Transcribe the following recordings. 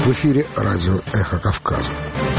В эфире радио «Эхо Кавказа».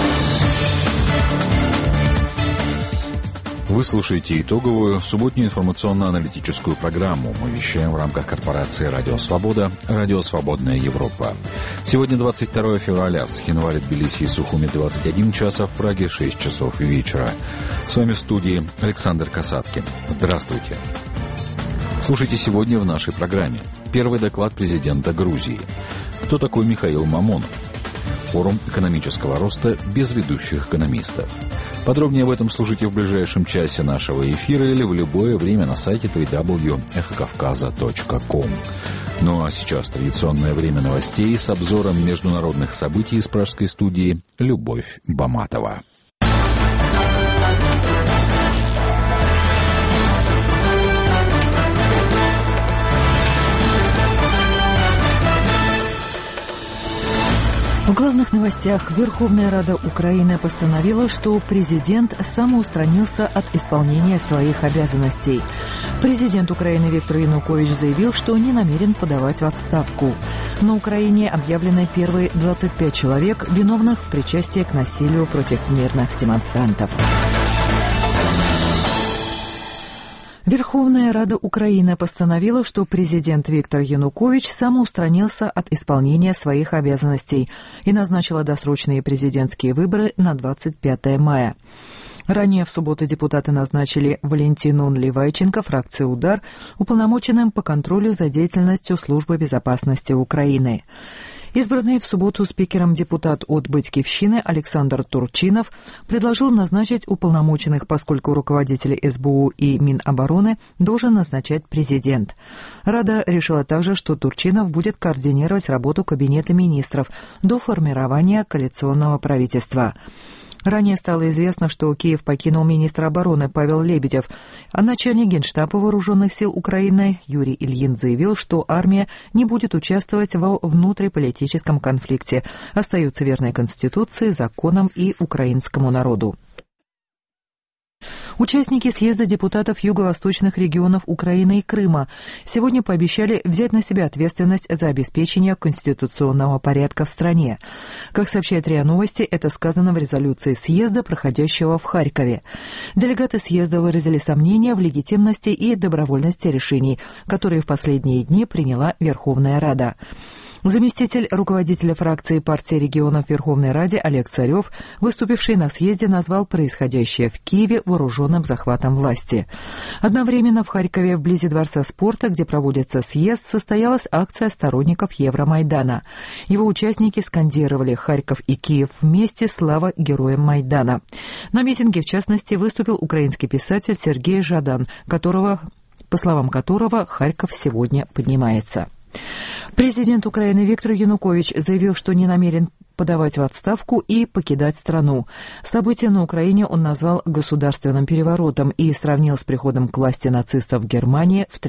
Вы слушаете итоговую субботнюю информационно-аналитическую программу. Мы вещаем в рамках корпорации «Радио Свобода», «Радио Свободная Европа». Сегодня 22 февраля. В Цхинвале, Тбилиси и Сухуми 21 час, а в Праге 6 часов вечера. С вами в студии Александр Касаткин. Здравствуйте. Слушайте сегодня в нашей программе. Первый доклад президента Грузии. Кто такой Михаил Мамонов? Форум экономического роста без ведущих экономистов. Подробнее об этом слушайте в ближайшем часе нашего эфира или в любое время на сайте www.эхокавказа.ком. Ну а сейчас традиционное время новостей с обзором международных событий из пражской студии Любовь Баматова. В главных новостях Верховная Рада Украины постановила, что президент самоустранился от исполнения своих обязанностей. Президент Украины Виктор Янукович заявил, что не намерен подавать в отставку. На Украине объявлены первые 25 человек, виновных в причастии к насилию против мирных демонстрантов. Верховная Рада Украины постановила, что президент Виктор Янукович самоустранился от исполнения своих обязанностей и назначила досрочные президентские выборы на 25 мая. Ранее в субботу депутаты назначили Валентину Нливайченко, фракции «Удар», уполномоченным по контролю за деятельностью Службы безопасности Украины. Избранный в субботу спикером депутат от «Батьківщины» Александр Турчинов предложил назначить уполномоченных, поскольку руководители СБУ и Минобороны должен назначать президент. Рада решила также, что Турчинов будет координировать работу Кабинета министров до формирования коалиционного правительства. Ранее стало известно, что Киев покинул министр обороны Павел Лебедев, а начальник Генштаба Вооруженных сил Украины Юрий Ильин заявил, что армия не будет участвовать во внутриполитическом конфликте, остается верной Конституции, законам и украинскому народу. Участники съезда депутатов юго-восточных регионов Украины и Крыма сегодня пообещали взять на себя ответственность за обеспечение конституционного порядка в стране. Как сообщает РИА Новости, это сказано в резолюции съезда, проходящего в Харькове. Делегаты съезда выразили сомнения в легитимности и добровольности решений, которые в последние дни приняла Верховная Рада. Заместитель руководителя фракции партии регионов в Верховной Раде Олег Царев, выступивший на съезде, назвал происходящее в Киеве вооруженным захватом власти. Одновременно в Харькове, вблизи Дворца спорта, где проводится съезд, состоялась акция сторонников Евромайдана. Его участники скандировали «Харьков и Киев вместе! Слава героям Майдана!». На митинге, в частности, выступил украинский писатель Сергей Жадан, по словам которого Харьков сегодня поднимается. Президент Украины Виктор Янукович заявил, что не намерен подавать в отставку и покидать страну. События на Украине он назвал государственным переворотом и сравнил с приходом к власти нацистов в Германии в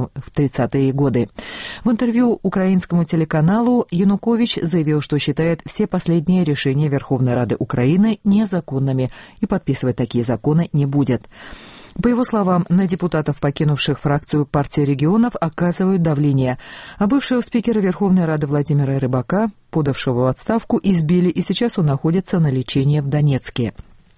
30-е годы. В интервью украинскому телеканалу Янукович заявил, что считает все последние решения Верховной Рады Украины незаконными и подписывать такие законы не будет. По его словам, на депутатов, покинувших фракцию партии регионов, оказывают давление, а бывшего спикера Верховной Рады Владимира Рыбака, подавшего в отставку, избили, и сейчас он находится на лечении в Донецке.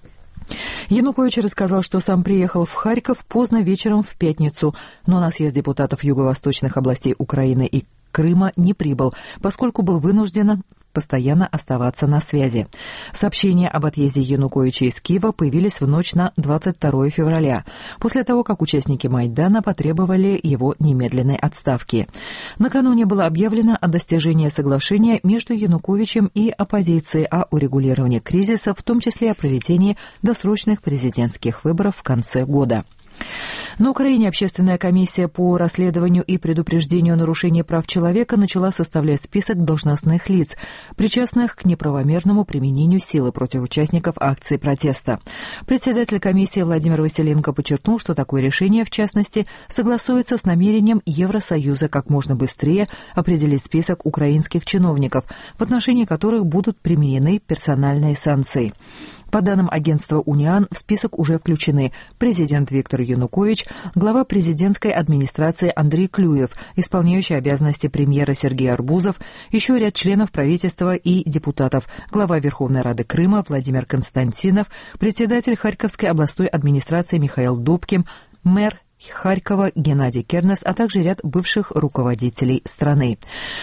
Янукович рассказал, что сам приехал в Харьков поздно вечером в пятницу, но на съезд депутатов юго-восточных областей Украины и Крыма не прибыл, поскольку был вынужден постоянно оставаться на связи. Сообщения об отъезде Януковича из Киева появились в ночь на 22 февраля, после того, как участники Майдана потребовали его немедленной отставки. Накануне было объявлено о достижении соглашения между Януковичем и оппозицией о урегулировании кризиса, в том числе о проведении досрочных президентских выборов в конце года. На Украине Общественная комиссия по расследованию и предупреждению нарушений прав человека начала составлять список должностных лиц, причастных к неправомерному применению силы против участников акции протеста. Председатель комиссии Владимир Василенко подчеркнул, что такое решение, в частности, согласуется с намерением Евросоюза как можно быстрее определить список украинских чиновников, в отношении которых будут применены персональные санкции. По данным агентства «Униан», в список уже включены президент Виктор Янукович, глава президентской администрации Андрей Клюев, исполняющий обязанности премьера Сергей Арбузов, еще ряд членов правительства и депутатов, глава Верховной Рады Крыма Владимир Константинов, председатель Харьковской областной администрации Михаил Добкин, мэр Харькова Геннадий Кернес, а также ряд бывших руководителей страны.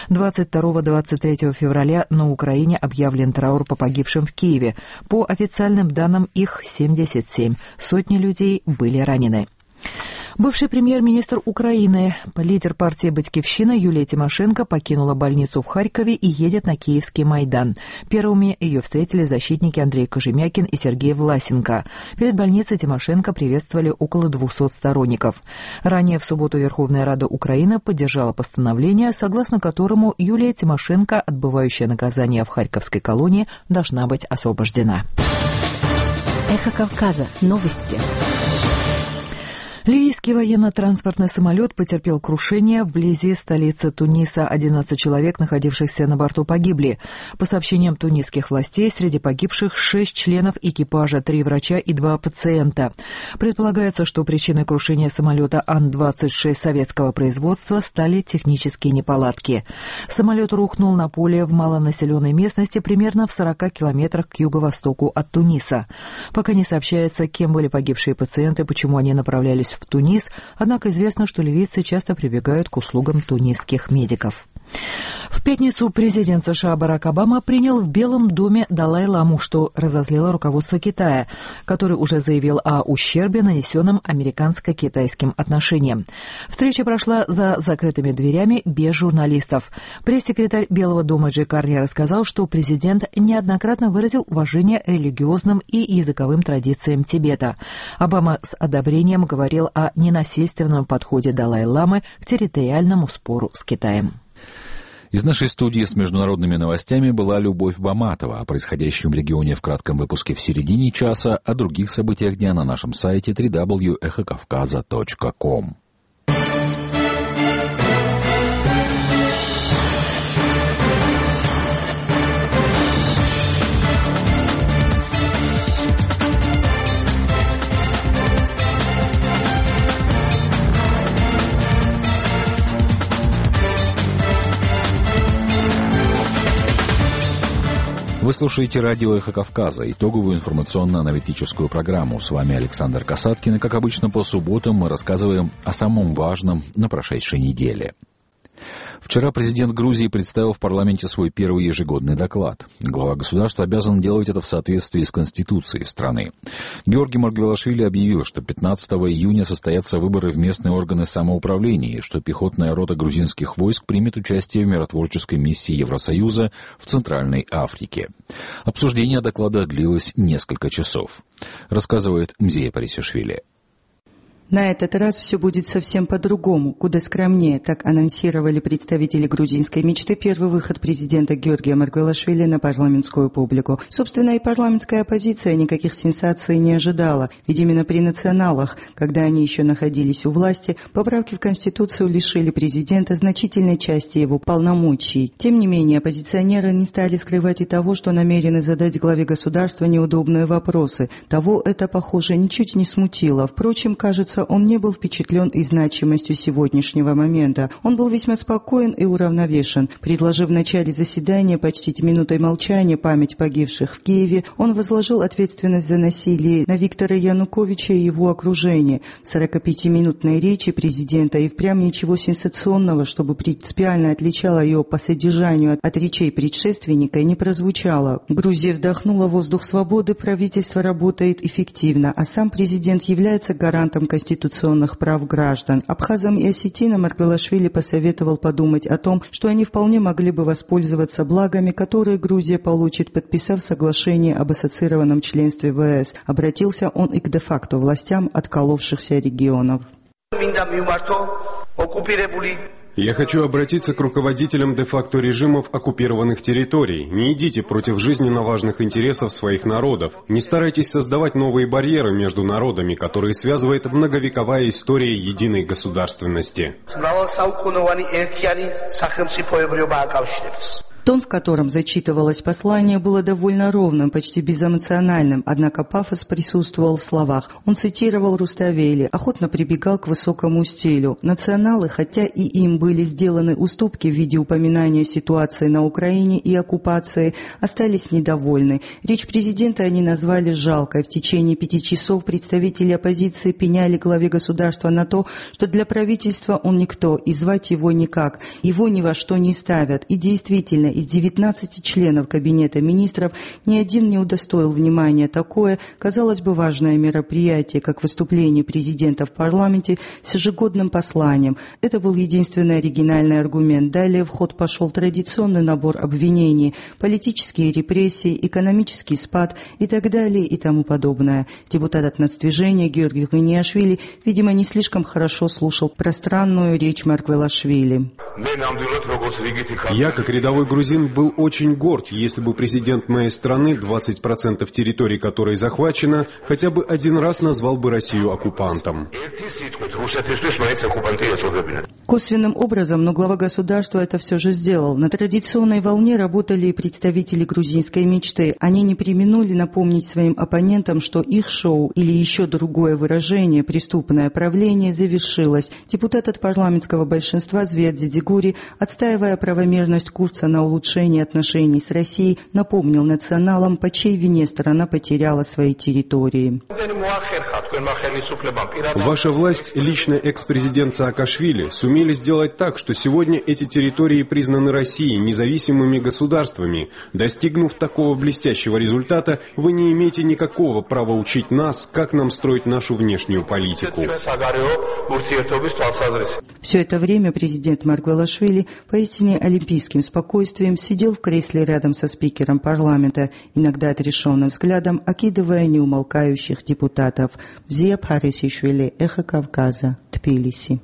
22-23 февраля на Украине объявлен траур по погибшим в Киеве. По официальным данным, их 77. Сотни людей были ранены. Бывший премьер-министр Украины, лидер партии «Батькивщина» Юлия Тимошенко покинула больницу в Харькове и едет на Киевский Майдан. Первыми ее встретили защитники Андрей Кожемякин и Сергей Власенко. Перед больницей Тимошенко приветствовали около 200 сторонников. Ранее в субботу Верховная Рада Украины поддержала постановление, согласно которому Юлия Тимошенко, отбывающая наказание в Харьковской колонии, должна быть освобождена. Эхо Кавказа. Новости. Ливийский военно-транспортный самолет потерпел крушение вблизи столицы Туниса. 11 человек, находившихся на борту, погибли. По сообщениям тунисских властей, среди погибших 6 членов экипажа, 3 врача и 2 пациента. Предполагается, что причиной крушения самолета Ан-26 советского производства стали технические неполадки. Самолет рухнул на поле в малонаселенной местности примерно в 40 километрах к юго-востоку от Туниса. Пока не сообщается, кем были погибшие пациенты, почему они направлялись в Тунис, однако известно, что ливийцы часто прибегают к услугам тунисских медиков. В пятницу президент США Барак Обама принял в Белом доме Далай-ламу, что разозлило руководство Китая, который уже заявил о ущербе, нанесенном американско-китайским отношениям. Встреча прошла за закрытыми дверями без журналистов. Пресс-секретарь Белого дома Джей Карни рассказал, что президент неоднократно выразил уважение религиозным и языковым традициям Тибета. Обама с одобрением говорил о ненасильственном подходе Далай-ламы к территориальному спору с Китаем. Из нашей студии с международными новостями была Любовь Баматова. О происходящем в регионе в кратком выпуске в середине часа, о других событиях дня на нашем сайте www.echokavkaza.com. Вы слушаете радио «Эхо Кавказа», итоговую информационно-аналитическую программу. С вами Александр Касаткин, и, как обычно, по субботам мы рассказываем о самом важном на прошедшей неделе. Вчера президент Грузии представил в парламенте свой первый ежегодный доклад. Глава государства обязан делать это в соответствии с Конституцией страны. Георгий Маргвелашвили объявил, что 15 июня состоятся выборы в местные органы самоуправления, и что пехотная рота грузинских войск примет участие в миротворческой миссии Евросоюза в Центральной Африке. Обсуждение доклада длилось несколько часов. Рассказывает Мзея Парисишвили. На этот раз все будет совсем по-другому, куда скромнее, так анонсировали представители грузинской мечты первый выход президента Георгия Маргвелашвили на парламентскую публику. Собственно, и парламентская оппозиция никаких сенсаций не ожидала, ведь именно при националах, когда они еще находились у власти, поправки в Конституцию лишили президента значительной части его полномочий. Тем не менее, оппозиционеры не стали скрывать и того, что намерены задать главе государства неудобные вопросы. Того это, похоже, ничуть не смутило. Впрочем, кажется, он не был впечатлен и значимостью сегодняшнего момента. Он был весьма спокоен и уравновешен. Предложив в начале заседания почтить минутой молчания память погибших в Киеве, он возложил ответственность за насилие на Виктора Януковича и его окружение. В 45-минутной речи президента и впрямь ничего сенсационного, чтобы принципиально отличало ее по содержанию от речей предшественника, не прозвучало. Грузия вздохнула воздух свободы, правительство работает эффективно, а сам президент является гарантом конституционных прав граждан. Абхазам и осетинам Маргвелашвили посоветовал подумать о том, что они вполне могли бы воспользоваться благами, которые Грузия получит, подписав соглашение об ассоциированном членстве в ЕС. Обратился он и к де-факто властям отколовшихся регионов. Я хочу обратиться к руководителям де-факто режимов оккупированных территорий. Не идите против жизненно важных интересов своих народов. Не старайтесь создавать новые барьеры между народами, которые связывает многовековая история единой государственности. Тон, в котором зачитывалось послание, было довольно ровным, почти безэмоциональным, однако пафос присутствовал в словах. Он цитировал Руставели, охотно прибегал к высокому стилю. Националы, хотя и им были сделаны уступки в виде упоминания ситуации на Украине и оккупации, остались недовольны. Речь президента они назвали жалкой. В течение 5 часов представители оппозиции пеняли главе государства на то, что для правительства он никто, и звать его никак. Его ни во что не ставят. И действительно, из 19 членов Кабинета министров ни один не удостоил внимания такое, казалось бы, важное мероприятие, как выступление президента в парламенте с ежегодным посланием. Это был единственный оригинальный аргумент. Далее в ход пошел традиционный набор обвинений, политические репрессии, экономический спад и так далее и тому подобное. Депутат от нацдвижения Георгий Хминиашвили, видимо, не слишком хорошо слушал пространную речь Маргвелашвили. Я, как рядовой грузин, был очень горд, если бы президент моей страны, 20% территории которой захвачено, хотя бы один раз назвал бы Россию оккупантом. Косвенным образом, но глава государства это все же сделал. На традиционной волне работали и представители грузинской мечты. Они не преминули напомнить своим оппонентам, что их шоу или еще другое выражение «преступное правление» завершилось. Депутат от парламентского большинства Звет Зидигури, отстаивая правомерность курса на улучшение отношений с Россией, напомнил националам, по чьей вине страна потеряла свои территории. Ваша власть, лично экс-президент Саакашвили, сумели сделать так, что сегодня эти территории признаны Россией независимыми государствами. Достигнув такого блестящего результата, вы не имеете никакого права учить нас, как нам строить нашу внешнюю политику. Все это время президент Маргвелашвили поистине олимпийским спокойствием сидел в кресле рядом со спикером парламента, иногда отрешенным взглядом окидывая неумолкающих депутатов. Зия Бхарисишвили, Эхо Кавказа, Тбилиси.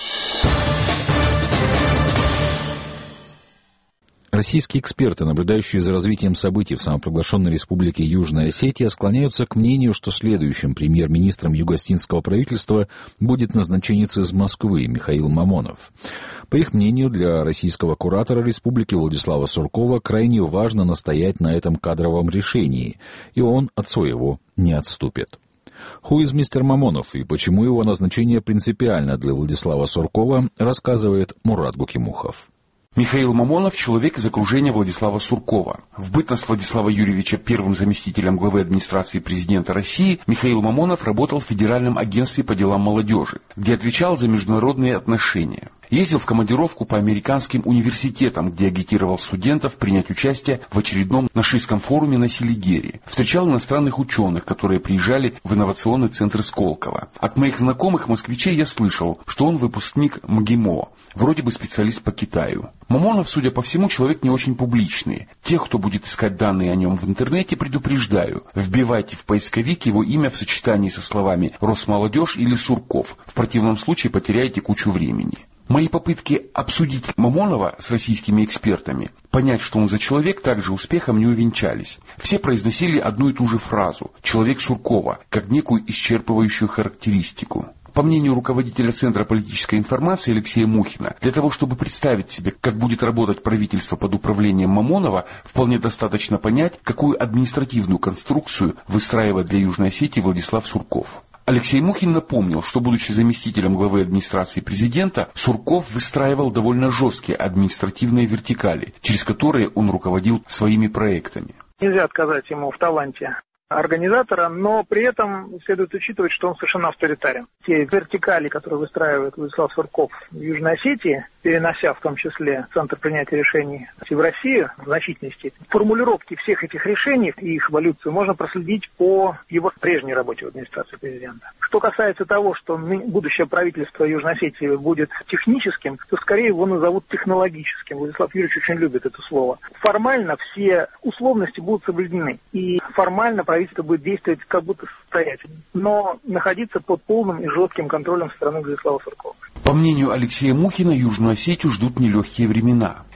Российские эксперты, наблюдающие за развитием событий в самопровозглашенной республике Южная Осетия, склоняются к мнению, что следующим премьер-министром юго-осетинского правительства будет назначенец из Москвы Михаил Мамонов. По их мнению, для российского куратора республики Владислава Суркова крайне важно настоять на этом кадровом решении, и он от своего не отступит. Who is мистер Мамонов и почему его назначение принципиально для Владислава Суркова, рассказывает Мурат Гукимухов. Михаил Мамонов – человек из окружения Владислава Суркова. В бытность Владислава Юрьевича первым заместителем главы администрации президента России Михаил Мамонов работал в Федеральном агентстве по делам молодежи, где отвечал за международные отношения. Ездил в командировку по американским университетам, где агитировал студентов принять участие в очередном нашистском форуме на Селигере. Встречал иностранных ученых, которые приезжали в инновационный центр Сколково. От моих знакомых москвичей я слышал, что он выпускник МГИМО, вроде бы специалист по Китаю. Мамонов, судя по всему, человек не очень публичный. Тех, кто будет искать данные о нем в интернете, предупреждаю. Вбивайте в поисковик его имя в сочетании со словами «Росмолодежь» или «Сурков». В противном случае потеряете кучу времени. Мои попытки обсудить Мамонова с российскими экспертами, понять, что он за человек, также успехом не увенчались. Все произносили одну и ту же фразу «человек Суркова», как некую исчерпывающую характеристику. По мнению руководителя Центра политической информации Алексея Мухина, для того, чтобы представить себе, как будет работать правительство под управлением Мамонова, вполне достаточно понять, какую административную конструкцию выстраивает для Южной Осетии Владислав Сурков. Алексей Мухин напомнил, что, будучи заместителем главы администрации президента, Сурков выстраивал довольно жесткие административные вертикали, через которые он руководил своими проектами. Нельзя отказать ему в таланте организатора, но при этом следует учитывать, что он совершенно авторитарен. Те вертикали, которые выстраивает Владислав Сурков в Южной Осетии, перенося в том числе центр принятия решений в Россию в значительной степени, формулировки всех этих решений и их эволюцию можно проследить по его прежней работе в администрации президента. Что касается того, что будущее правительство Южной Осетии будет техническим, то скорее его назовут технологическим. Владислав Юрьевич очень любит это слово. Формально все условности будут соблюдены, и формально правительство будет действовать как будто самостоятельно, но находиться под полным и жестким контролем со стороны Владислава Суркова. По мнению Алексея Мухина, Южную Осетию ждут нелегкие времена.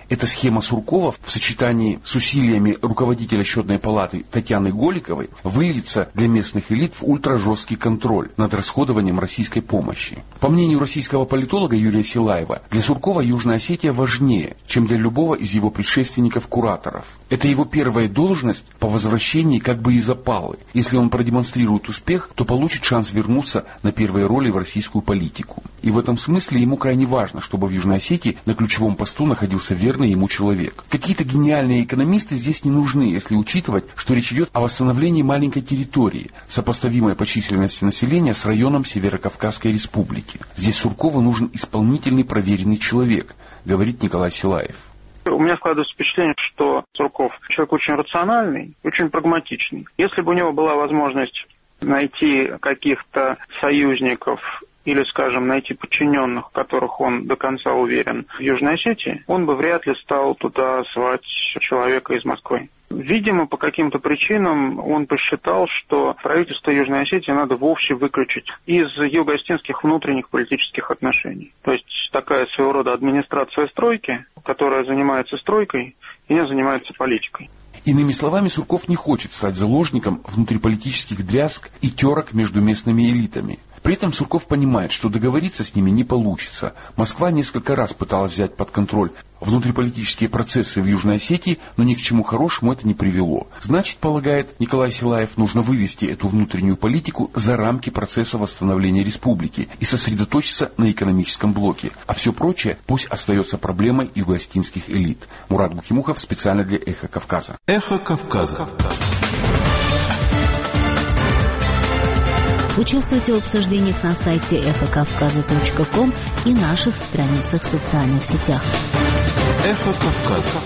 Эта схема Суркова в сочетании с усилиями руководителя счетной палаты Татьяны Голиковой выльется для местных элит в ультражесткий контроль над расходованием российской помощи. По мнению российского политолога Юрия Силаева, для Суркова Южная Осетия важнее, чем для любого из его предшественников-кураторов. Это его первая должность по возвращении как бы из опалы. Если он продемонстрирует успех, то получит шанс вернуться на первые роли в российскую политику. И в этом смысле ему крайне важно, чтобы в Южной Осетии на ключевом посту находился верный ему человек. Какие-то гениальные экономисты здесь не нужны, если учитывать, что речь идет о восстановлении маленькой территории, сопоставимой по численности населения с районом Северокавказской республики. Здесь Суркову нужен исполнительный проверенный человек, говорит Николай Силаев. У меня складывается впечатление, что Сурков человек очень рациональный, очень прагматичный. Если бы у него была возможность найти каких-то союзников или, скажем, найти подчиненных, в которых он до конца уверен в Южной Осетии, он бы вряд ли стал туда звать человека из Москвы. Видимо, по каким-то причинам он посчитал, что правительство Южной Осетии надо вовсе выключить из юго-осетинских внутренних политических отношений. То есть такая своего рода администрация стройки, которая занимается стройкой и не занимается политикой. Иными словами, Сурков не хочет стать заложником внутриполитических дрязг и терок между местными элитами. При этом Сурков понимает, что договориться с ними не получится. Москва несколько раз пыталась взять под контроль внутриполитические процессы в Южной Осетии, но ни к чему хорошему это не привело. Значит, полагает Николай Силаев, нужно вывести эту внутреннюю политику за рамки процесса восстановления республики и сосредоточиться на экономическом блоке. А все прочее пусть остается проблемой юго-осетинских элит. Мурат Бухимухов специально для «Эхо Кавказа». «Эхо Кавказа». Участвуйте в обсуждениях на сайте эхокавказа.ком и наших страницах в социальных сетях. «Эхо Кавказа».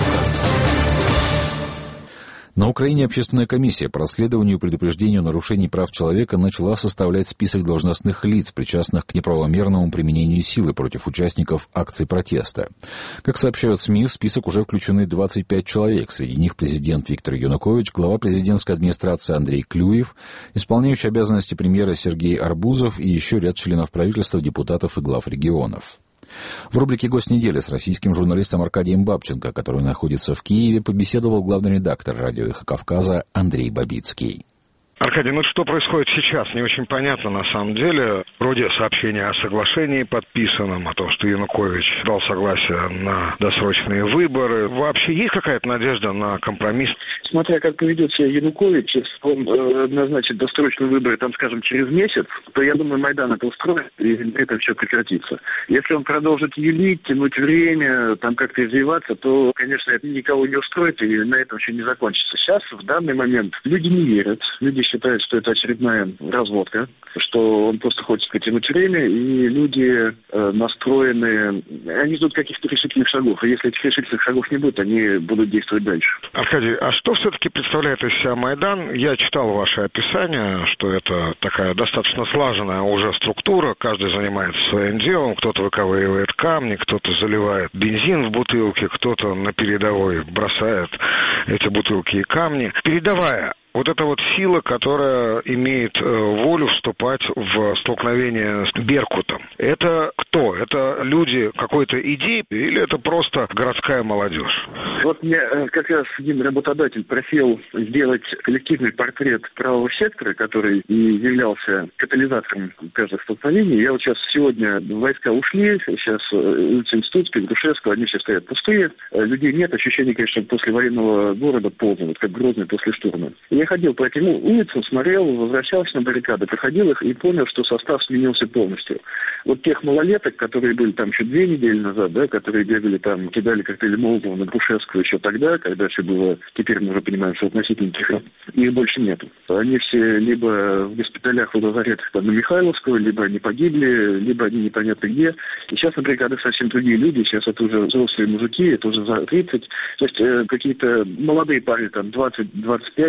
На Украине общественная комиссия по расследованию и предупреждению нарушений прав человека начала составлять список должностных лиц, причастных к неправомерному применению силы против участников акций протеста. Как сообщают СМИ, в список уже включены 25 человек. Среди них президент Виктор Янукович, глава президентской администрации Андрей Клюев, исполняющий обязанности премьера Сергей Арбузов и еще ряд членов правительства, депутатов и глав регионов. В рубрике «Госнедели» с российским журналистом Аркадием Бабченко, который находится в Киеве, побеседовал главный редактор радио «Эхо Кавказа» Андрей Бабицкий. Аркадий, что происходит сейчас, не очень понятно на самом деле. Вроде сообщения о соглашении подписанном, о том, что Янукович дал согласие на досрочные выборы. Вообще есть какая-то надежда на компромисс? Смотря как поведет себя Янукович, если он назначит досрочные выборы, там, скажем, через месяц, то, я думаю, Майдан это устроит, и это все прекратится. Если он продолжит юлить, тянуть время, там как-то извиваться, то, конечно, это никого не устроит, и на этом все не закончится. Сейчас, в данный момент, люди не верят, люди считают, что это очередная разводка, что он просто хочет потянуть время, и люди настроены, они ждут каких-то решительных шагов, и если этих решительных шагов не будет, они будут действовать дальше. Аркадий, а что все-таки представляет из себя Майдан? Я читал ваше описание, что это такая достаточно слаженная уже структура, каждый занимается своим делом, кто-то выковыривает камни, кто-то заливает бензин в бутылки, кто-то на передовой бросает эти бутылки и камни. Передовая вот эта вот сила, которая имеет волю вступать в столкновение с Беркутом. Это кто? Это люди какой-то идеи или это просто городская молодежь? Вот мне как раз один работодатель просил сделать коллективный портрет правого сектора, который и являлся катализатором каждых столкновений. Я вот сейчас сегодня войска ушли, сейчас улица Институтская, Грушевского, они все стоят пустые. Людей нет, ощущение, конечно, после военного города полного, вот как Грозный после штурма. Я ходил по этим улицам, смотрел, возвращался на баррикады, проходил их и понял, что состав сменился полностью. Вот тех малолеток, которые были там еще 2 недели назад, да, которые бегали там, кидали коктейли Молотова на Грушевского еще тогда, когда все было, теперь мы уже понимаем, что относительно тихо, их больше нету. Они все либо в госпиталях, в лазаретах там, на Михайловского, либо они погибли, либо они непонятно где. И сейчас на баррикадах совсем другие люди, сейчас это уже взрослые мужики, это уже за 30. То есть какие-то молодые парни, там 20-25 лет, ну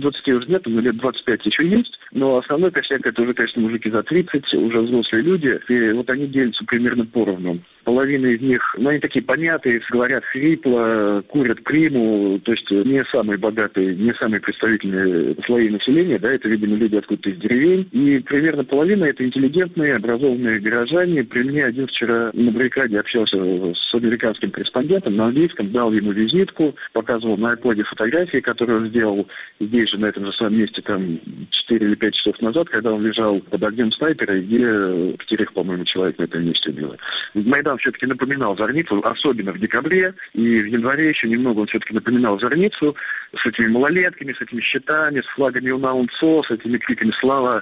20 уже нет, но лет 25 еще есть. Но основной косяк это уже, конечно, мужики за 30, уже взрослые люди. И вот они делятся примерно поровну. Половина из них, они такие помятые, говорят хрипло, курят приму, то есть не самые богатые, не самые представительные слои населения, да, это, видимо, люди откуда-то из деревень. И примерно половина это интеллигентные, образованные горожане. При мне один вчера на баррикаде общался с американским корреспондентом на английском, дал ему визитку, показывал на iPod фотографии, которые он сделал здесь же, на этом же самом месте, там, 4 или 5 часов назад, когда он лежал под огнем снайпера, где 4, по-моему, человек на этом месте убило. Майдан все-таки напоминал Зорницу, особенно в декабре, и в январе еще немного он все-таки напоминал Зорницу с этими малолетками, с этими щитами, с флагами УНАУНСО, с этими криками «Слава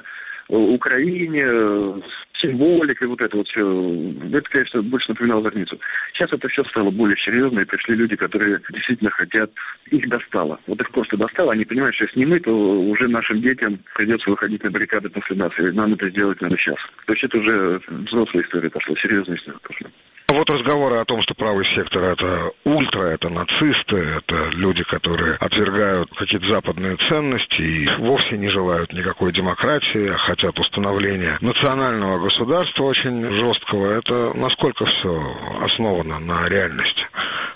Украине», символикой, вот это вот все. Это, конечно, больше напоминало Зорницу. Сейчас это все стало более серьезно, и пришли люди, которые действительно хотят, их достало. Вот их просто достало, они понимают, что если не мы, то уже нашим детям придется выходить на баррикады после нас, и нам это сделать надо сейчас. То есть это уже взрослая история пошла, серьезная история пошла. Вот разговоры о том, что правый сектор – это ультра, это нацисты, это люди, которые отвергают какие-то западные ценности и вовсе не желают никакой демократии, а хотят установления национального государства очень жесткого. Это насколько все основано на реальности?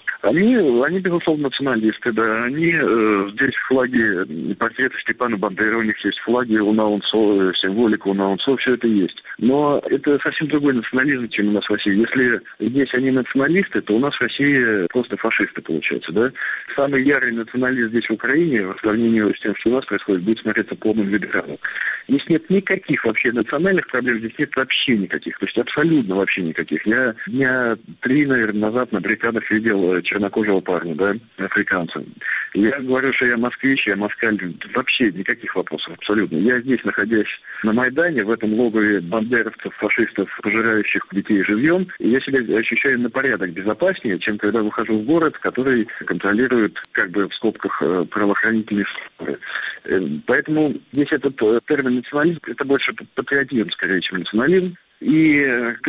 Они, безусловно, националисты, да. Они здесь флаги, портреты Степана Бандеры, у них есть флаги УНАУНСО, символика УНАУНСО, все это есть. Но это совсем другой национализм, чем у нас в России. Если здесь они националисты, то у нас в России просто фашисты, получается, да. Самый ярый националист здесь в Украине, в сравнении с тем, что у нас происходит, будет смотреться полным либералом. Здесь нет никаких вообще национальных проблем, здесь нет вообще никаких, то есть абсолютно вообще никаких. Я дня 3, наверное, назад на баррикадах видел чернокожего парня, да, африканца. Я говорю, что я москвич, я москаль, вообще никаких вопросов, абсолютно. Я здесь, находясь на Майдане, в этом логове бандеровцев, фашистов, пожирающих детей живьем, я себя ощущаю на порядок безопаснее, чем когда выхожу в город, который контролирует, как бы в скобках, правоохранительные структуры. Поэтому здесь этот термин национализм, это больше патриотизм, скорее, чем национализм. И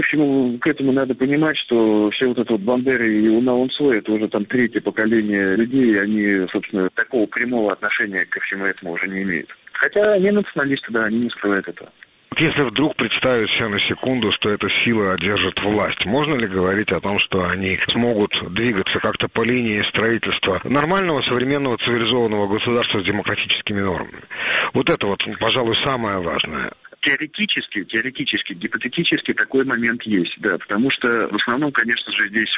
к этому надо понимать, что все вот это вот Бандеры и УНАУНСО, это уже там 3-е поколение людей, и они, собственно, такого прямого отношения ко всему этому уже не имеют. Хотя они националисты, да, они не скрывают этого. Если вдруг представить себе на секунду, что эта сила одержит власть, можно ли говорить о том, что они смогут двигаться как-то по линии строительства нормального, современного, цивилизованного государства с демократическими нормами? Вот это вот, пожалуй, самое важное. Теоретически, гипотетически такой момент есть, да, потому что в основном, конечно же, здесь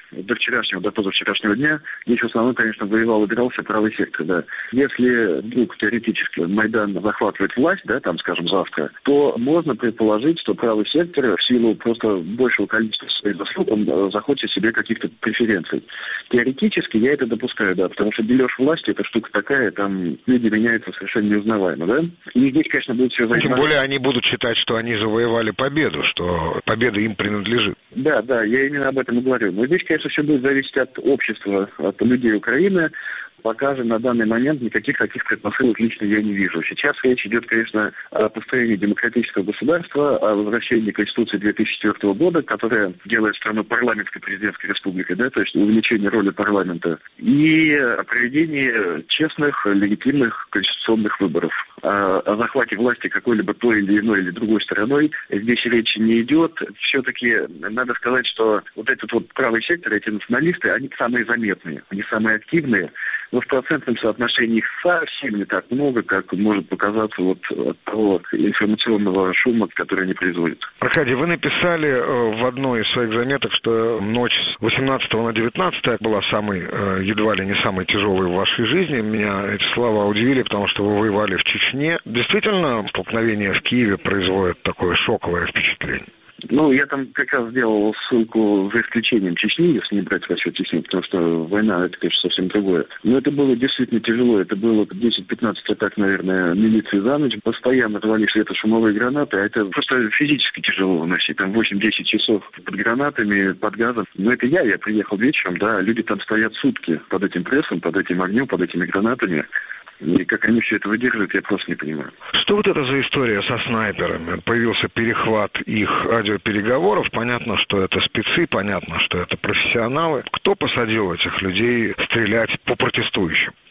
до позавчерашнего дня, здесь в основном, конечно, воевал и дрался правый сектор, да. Если вдруг теоретически Майдан захватывает власть, да, там, скажем, завтра, то можно предположить, что правый сектор в силу просто большего количества своих заслуг, он захочет себе каких-то преференций. Теоретически я это допускаю, да, потому что дележ власти, это штука такая, там люди меняются совершенно неузнаваемо, да. И здесь, конечно, будет все зависеть. Тем более они будут считать, что они завоевали победу, что победа им принадлежит. Да, я именно об этом и говорю. Но здесь, конечно, все будет зависеть от общества, от людей Украины. Пока же на данный момент никаких таких предпосылок лично я не вижу. Сейчас речь идет, конечно, о построении демократического государства, о возвращении Конституции 2004 года, которая делает страну парламентской президентской республикой, да, то есть увеличение роли парламента, и о проведении честных, легитимных конституционных выборов. О захвате власти какой-либо той или иной или другой стороной здесь речи не идет. Все-таки надо сказать, что вот этот вот правый сектор, эти националисты, они самые заметные, они самые активные. Но в процентном соотношении их совсем не так много, как может показаться вот от того информационного шума, который они производят. Аркадий, вы написали в одной из своих заметок, что ночь с 18 на 19 была самой, едва ли не самой тяжелой в вашей жизни. Меня эти слова удивили, потому что вы воевали в Чечне. Действительно, столкновение в Киеве производит такое шоковое впечатление? Я там как раз сделал ссылку за исключением Чечни, если не брать в расчет Чечни, потому что война, это, конечно, совсем другое. Но это было действительно тяжело. Это было 10-15 атак, наверное, милиции за ночь. Постоянно рвали светошумовые гранаты, а это просто физически тяжело выносить. Там 8-10 часов под гранатами, под газом. Но это я приехал вечером, да, люди там стоят сутки под этим прессом, под этим огнем, под этими гранатами. И как они все это выдерживают, я просто не понимаю. Что вот это за история со снайперами? Появился перехват их радиопереговоров. Понятно, что это спецы, понятно, что это профессионалы. Кто посадил этих людей стрелять по протестующим?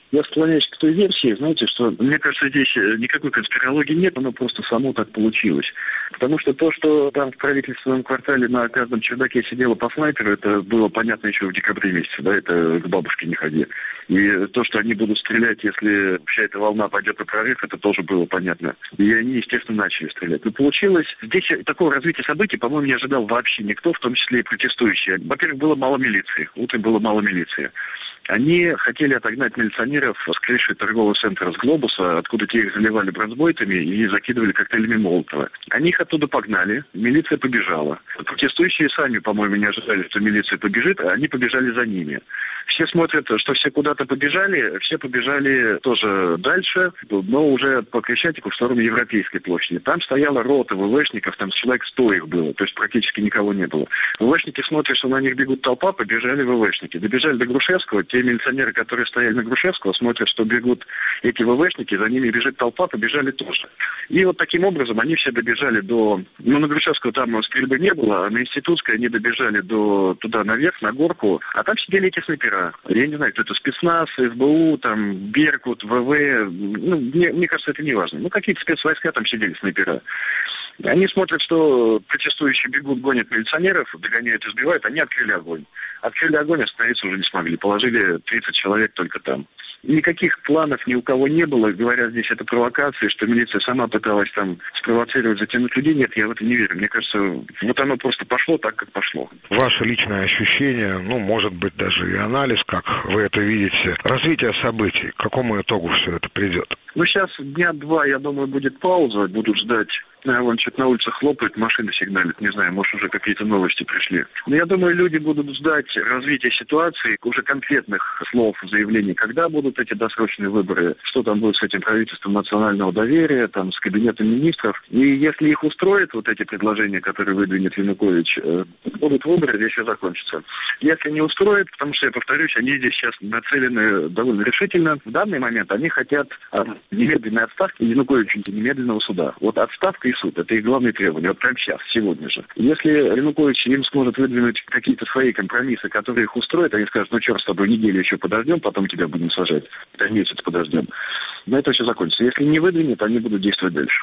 Я склоняюсь к той версии, знаете, что, мне кажется, здесь никакой конспирологии нет, оно просто само так получилось. Потому что то, что там в правительственном квартале на каждом чердаке сидело по снайперу, это было понятно еще в декабре месяце, да, это к бабушке не ходи. И то, что они будут стрелять, если вся эта волна пойдет на прорыв, это тоже было понятно. И они, естественно, начали стрелять. Но получилось, здесь такого развития событий, по-моему, не ожидал вообще никто, в том числе и протестующие. Во-первых, было мало милиции, утром было мало милиции. Они хотели отогнать милиционеров с крыши торгового центра с «Глобуса», откуда те их заливали бронзбойтами и закидывали коктейлями Молотова. Они их оттуда погнали, милиция побежала. Протестующие сами, по-моему, не ожидали, что милиция побежит, а они побежали за ними. Все смотрят, что все куда-то побежали, все побежали тоже дальше, но уже по Крещатику в сторону Европейской площади. Там стояла рота ВВшников, там человек 100 их было, то есть практически никого не было. ВВшники смотрят, что на них бегут толпа, побежали ВВшники. Добежали до Грушевского, те милиционеры, которые стояли на Грушевского, смотрят, что бегут эти ВВшники, за ними бежит толпа, побежали тоже. И вот таким образом они все добежали до... на Грушевского там стрельбы не было, а на Институтской они добежали туда наверх, на горку, а там сидели эти снайпера. Я не знаю, кто это, спецназ, СБУ, там, Беркут, ВВ, мне кажется, это не важно. Какие-то спецвойска там сидели, снайпера. Они смотрят, что протестующие бегут, гонят милиционеров, догоняют и сбивают, они открыли огонь. Открыли огонь, остановиться уже не смогли. Положили 30 человек только там. Никаких планов ни у кого не было. Говорят, здесь это провокация, что милиция сама пыталась там спровоцировать, затянуть людей. Нет, я в это не верю. Мне кажется, вот оно просто пошло так, как пошло. Ваше личное ощущение, может быть, даже и анализ, как вы это видите, развитие событий, к какому итогу все это придет? Сейчас дня два, я думаю, будет пауза, будут ждать. Вон что-то на улице хлопает, машины сигналят, не знаю, может, уже какие-то новости пришли. Но я думаю, люди будут ждать развития ситуации, уже конкретных слов, заявлений, когда будут эти досрочные выборы, что там будет с этим правительством национального доверия, там, с кабинетом министров. И если их устроит вот эти предложения, которые выдвинет Янукович, будут выборы, здесь все закончится. Если не устроит, потому что, я повторюсь, они здесь сейчас нацелены довольно решительно. В данный момент они хотят немедленной отставки Януковича, немедленного суда. Вот отставка и суд. Это их главные требования. Вот прямо сейчас, сегодня же. Если Янукович им сможет выдвинуть какие-то свои компромиссы, которые их устроят, они скажут, черт с тобой, неделю еще подождем, потом тебя будем сажать. Месяц подождем. Но это все закончится. Если не выдвинет, они будут действовать дальше.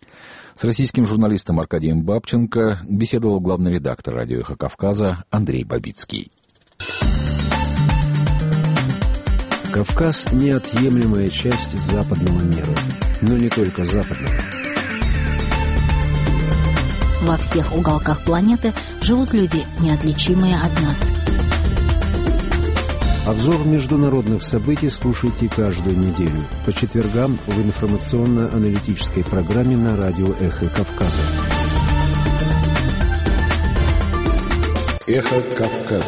С российским журналистом Аркадием Бабченко беседовал главный редактор радио «Эхо Кавказа» Андрей Бабицкий. Кавказ – неотъемлемая часть западного мира. Но не только западного. Во всех уголках планеты живут люди, неотличимые от нас. Обзор международных событий слушайте каждую неделю по четвергам в информационно-аналитической программе на радио «Эхо Кавказа». «Эхо Кавказа».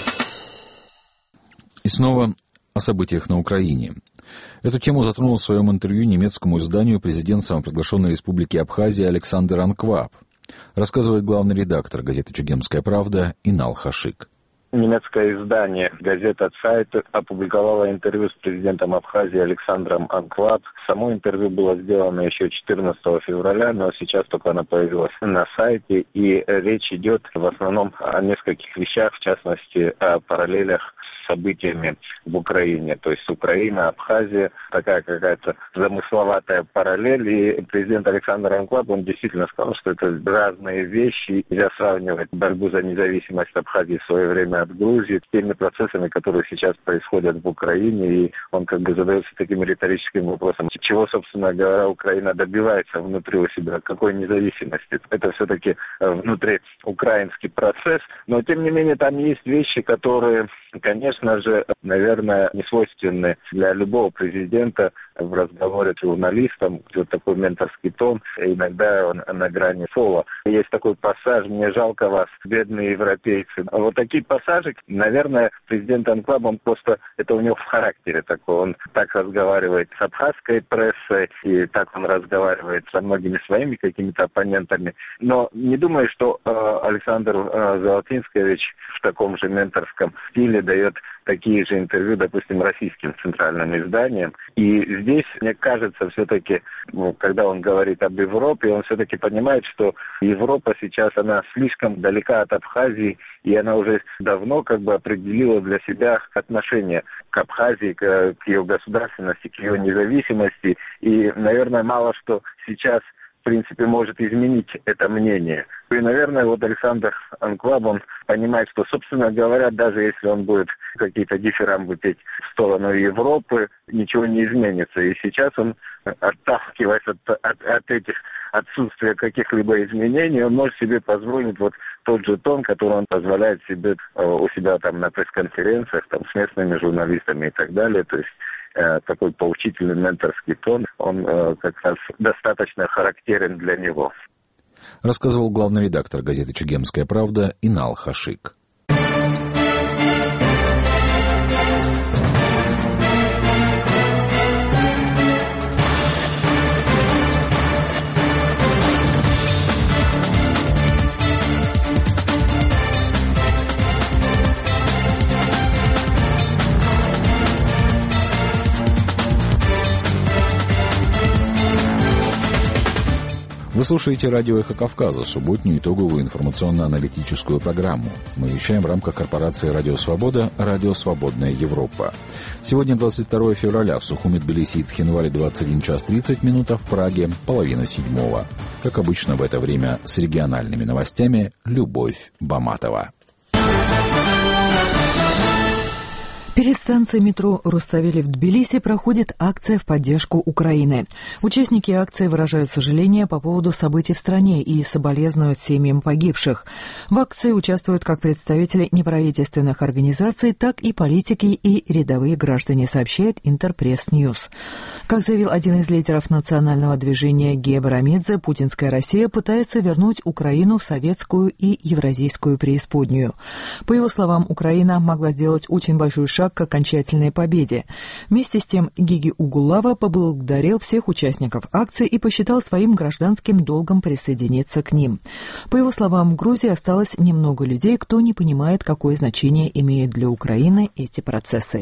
И снова о событиях на Украине. Эту тему затронул в своем интервью немецкому изданию президент самопровозглашенной республики Абхазия Александр Анкваб. Рассказывает главный редактор газеты «Чегемская правда» Инал Хашик. Немецкое издание «Газета Цайт» опубликовало интервью с президентом Абхазии Александром Анкваб. Само интервью было сделано еще 14 февраля, но сейчас только оно появилось на сайте. И речь идет в основном о нескольких вещах, в частности, о параллелях с событиями в Украине. То есть Украина, Абхазия, такая какая-то замысловатая параллель. И президент Александр Анкваб, он действительно сказал, что это разные вещи. Нельзя сравнивать борьбу за независимость Абхазии в свое время от Грузии с теми процессами, которые сейчас происходят в Украине. И он задается таким риторическим вопросом, чего, собственно говоря, Украина добивается внутри у себя, какой независимости. Это все-таки внутри украинский процесс. Но, тем не менее, там есть вещи, которые, конечно же, наверное, не свойственны для любого президента в разговоре с журналистом. Вот такой менторский тон, иногда он на грани фола. Есть такой пассаж: «Мне жалко вас, бедные европейцы». Вот такие пассажи, наверное, президент Анкваб, он просто, это у него в характере такой. Он так разговаривает с абхазской прессой, и так он разговаривает со многими своими какими-то оппонентами. Но не думаю, что Александр Золотинскевич в таком же менторском стиле дает такие же интервью, допустим, российским центральным изданиям. И здесь, мне кажется, все-таки, когда он говорит об Европе, он все-таки понимает, что Европа сейчас, она слишком далека от Абхазии, и она уже давно определила для себя отношение к Абхазии, к ее государственности, к ее независимости. И, наверное, мало что сейчас, в принципе, может изменить это мнение. И, наверное, Александр Анклаб, он понимает, что, собственно говоря, даже если он будет какие-то дифирамбы петь в сторону Европы, ничего не изменится. И сейчас он, отталкиваясь от этих отсутствия каких-либо изменений, он может себе позволить тот же тон, который он позволяет себе у себя на пресс-конференциях, с местными журналистами и так далее. То есть такой поучительный менторский тон, он как раз достаточно характерен для него. Рассказывал главный редактор газеты «Чегемская правда» Инал Хашик. Вы слушаете радио «Эхо Кавказа», субботнюю итоговую информационно-аналитическую программу. Мы вещаем в рамках корпорации «Радио Свобода», «Радио Свободная Европа». Сегодня 22 февраля, в Сухуми, Тбилиси и Цхинвале 21 час 30 минут, а в Праге половина седьмого. Как обычно в это время с региональными новостями Любовь Баматова. Перед станцией метро Руставели в Тбилиси проходит акция в поддержку Украины. Участники акции выражают сожаление по поводу событий в стране и соболезнуют семьям погибших. В акции участвуют как представители неправительственных организаций, так и политики и рядовые граждане, сообщает Интерпресс Ньюс. Как заявил один из лидеров национального движения Гея Барамидзе, путинская Россия пытается вернуть Украину в советскую и евразийскую преисподнюю. По его словам, Украина могла сделать очень большой шаг к окончательной победе. Вместе с тем Гиги Угулава поблагодарил всех участников акции и посчитал своим гражданским долгом присоединиться к ним. По его словам, в Грузии осталось немного людей, кто не понимает, какое значение имеют для Украины эти процессы.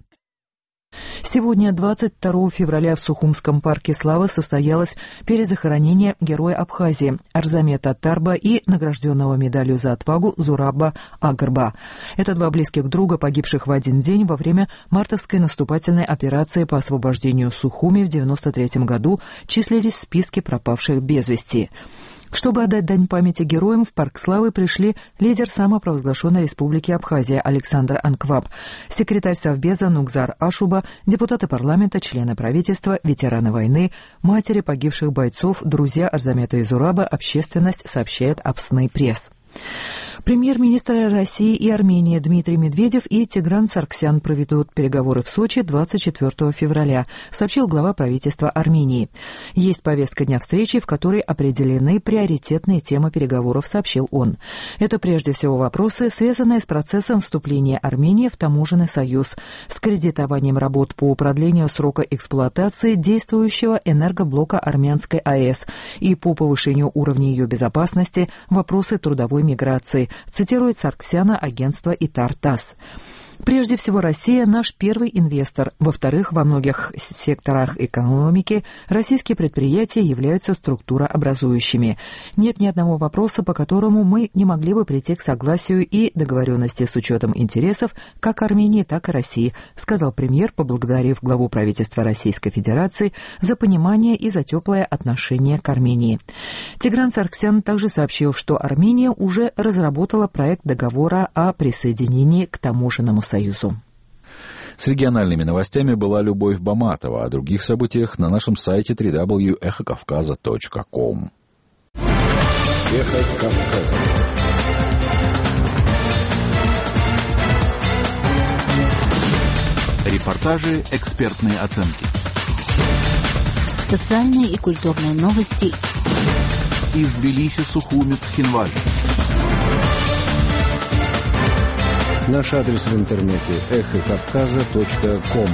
Сегодня, 22 февраля, в Сухумском парке славы состоялось перезахоронение героя Абхазии Арзамета Тарба и награжденного медалью за отвагу Зураба Агарба. Это два близких друга, погибших в один день во время мартовской наступательной операции по освобождению Сухуми в 1993 году, числились в списке пропавших без вести. Чтобы отдать дань памяти героям, в Парк Славы пришли лидер самопровозглашенной республики Абхазия Александр Анкваб, секретарь Совбеза Нугзар Ашуба, депутаты парламента, члены правительства, ветераны войны, матери погибших бойцов, друзья Арзамета и Зураба, общественность, сообщает Апсный пресс. Премьер-министры России и Армении Дмитрий Медведев и Тигран Сарксян проведут переговоры в Сочи 24 февраля, сообщил глава правительства Армении. Есть повестка дня встречи, в которой определены приоритетные темы переговоров, сообщил он. Это прежде всего вопросы, связанные с процессом вступления Армении в таможенный союз, с кредитованием работ по продлению срока эксплуатации действующего энергоблока армянской АЭС и по повышению уровня ее безопасности, вопросы трудовой миграции, цитирует Сарксяна агентство ИТАР-ТАСС. Прежде всего, Россия – наш первый инвестор. Во-вторых, во многих секторах экономики российские предприятия являются структурообразующими. Нет ни одного вопроса, по которому мы не могли бы прийти к согласию и договоренности с учетом интересов как Армении, так и России, сказал премьер, поблагодарив главу правительства Российской Федерации за понимание и за теплое отношение к Армении. Тигран Сарксян также сообщил, что Армения уже разработала проект договора о присоединении к таможенному союзу. С региональными новостями была Любовь Баматова. О других событиях на нашем сайте www.echokavkaza.com. Эхо Кавказа. Репортажи, экспертные оценки. Социальные и культурные новости. Из Тбилиси, Сухуми, Цхинвале. Наш адрес в интернете echokavkaza.com.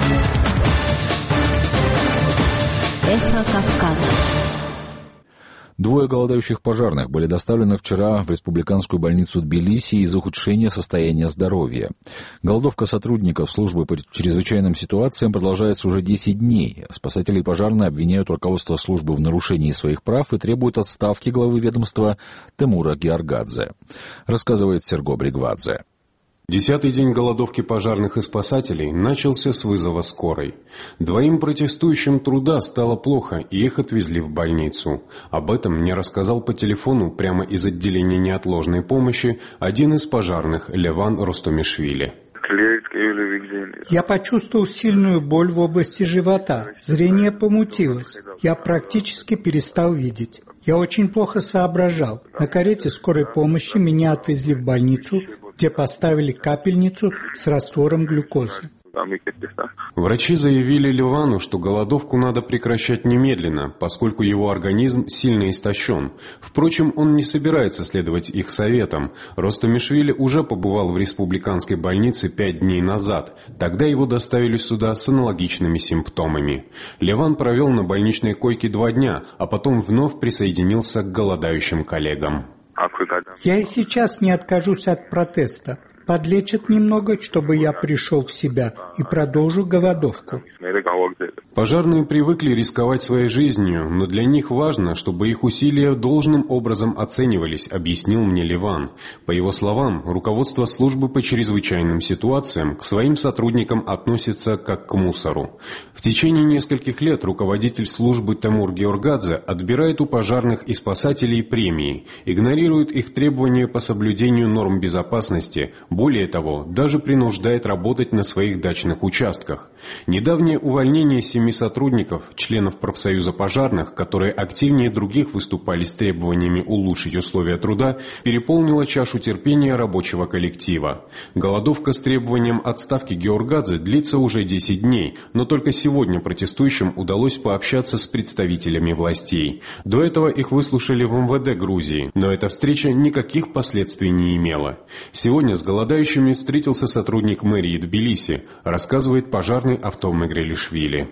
Эхо Кавказа. 2 голодающих пожарных были доставлены вчера в республиканскую больницу Тбилиси из-за ухудшения состояния здоровья. Голодовка сотрудников службы по чрезвычайным ситуациям продолжается уже 10 дней. Спасатели и пожарные обвиняют руководство службы в нарушении своих прав и требуют отставки главы ведомства Темура Георгадзе. Рассказывает Серго Бригвадзе. 10-й день голодовки пожарных и спасателей начался с вызова скорой. 2 протестующим труда стало плохо, и их отвезли в больницу. Об этом мне рассказал по телефону прямо из отделения неотложной помощи один из пожарных, Леван Ростомишвили. Я почувствовал сильную боль в области живота. Зрение помутилось. Я практически перестал видеть. Я очень плохо соображал. На карете скорой помощи меня отвезли в больницу, где поставили капельницу с раствором глюкозы. Врачи заявили Левану, что голодовку надо прекращать немедленно, поскольку его организм сильно истощен. Впрочем, он не собирается следовать их советам. Ростомишвили уже побывал в республиканской больнице 5 дней назад. Тогда его доставили сюда с аналогичными симптомами. Леван провел на больничной койке 2 дня, а потом вновь присоединился к голодающим коллегам. Я и сейчас не откажусь от протеста. Подлечат немного, чтобы я пришел в себя, и продолжу голодовку. Пожарные привыкли рисковать своей жизнью, но для них важно, чтобы их усилия должным образом оценивались, объяснил мне Леван. По его словам, руководство службы по чрезвычайным ситуациям к своим сотрудникам относится как к мусору. В течение нескольких лет руководитель службы Темур Георгадзе отбирает у пожарных и спасателей премии, игнорирует их требования по соблюдению норм безопасности, более того, даже принуждает работать на своих дачных участках. Недавнее увольнение 7 сотрудников, членов профсоюза пожарных, которые активнее других выступали с требованиями улучшить условия труда, переполнило чашу терпения рабочего коллектива. Голодовка с требованием отставки Георгадзе длится уже 10 дней, но только сегодня протестующим удалось пообщаться с представителями властей. До этого их выслушали в МВД Грузии, но эта встреча никаких последствий не имела. Сегодня с голодающими встретился сотрудник мэрии Тбилиси, рассказывает пожарный Автом Игрелишвили.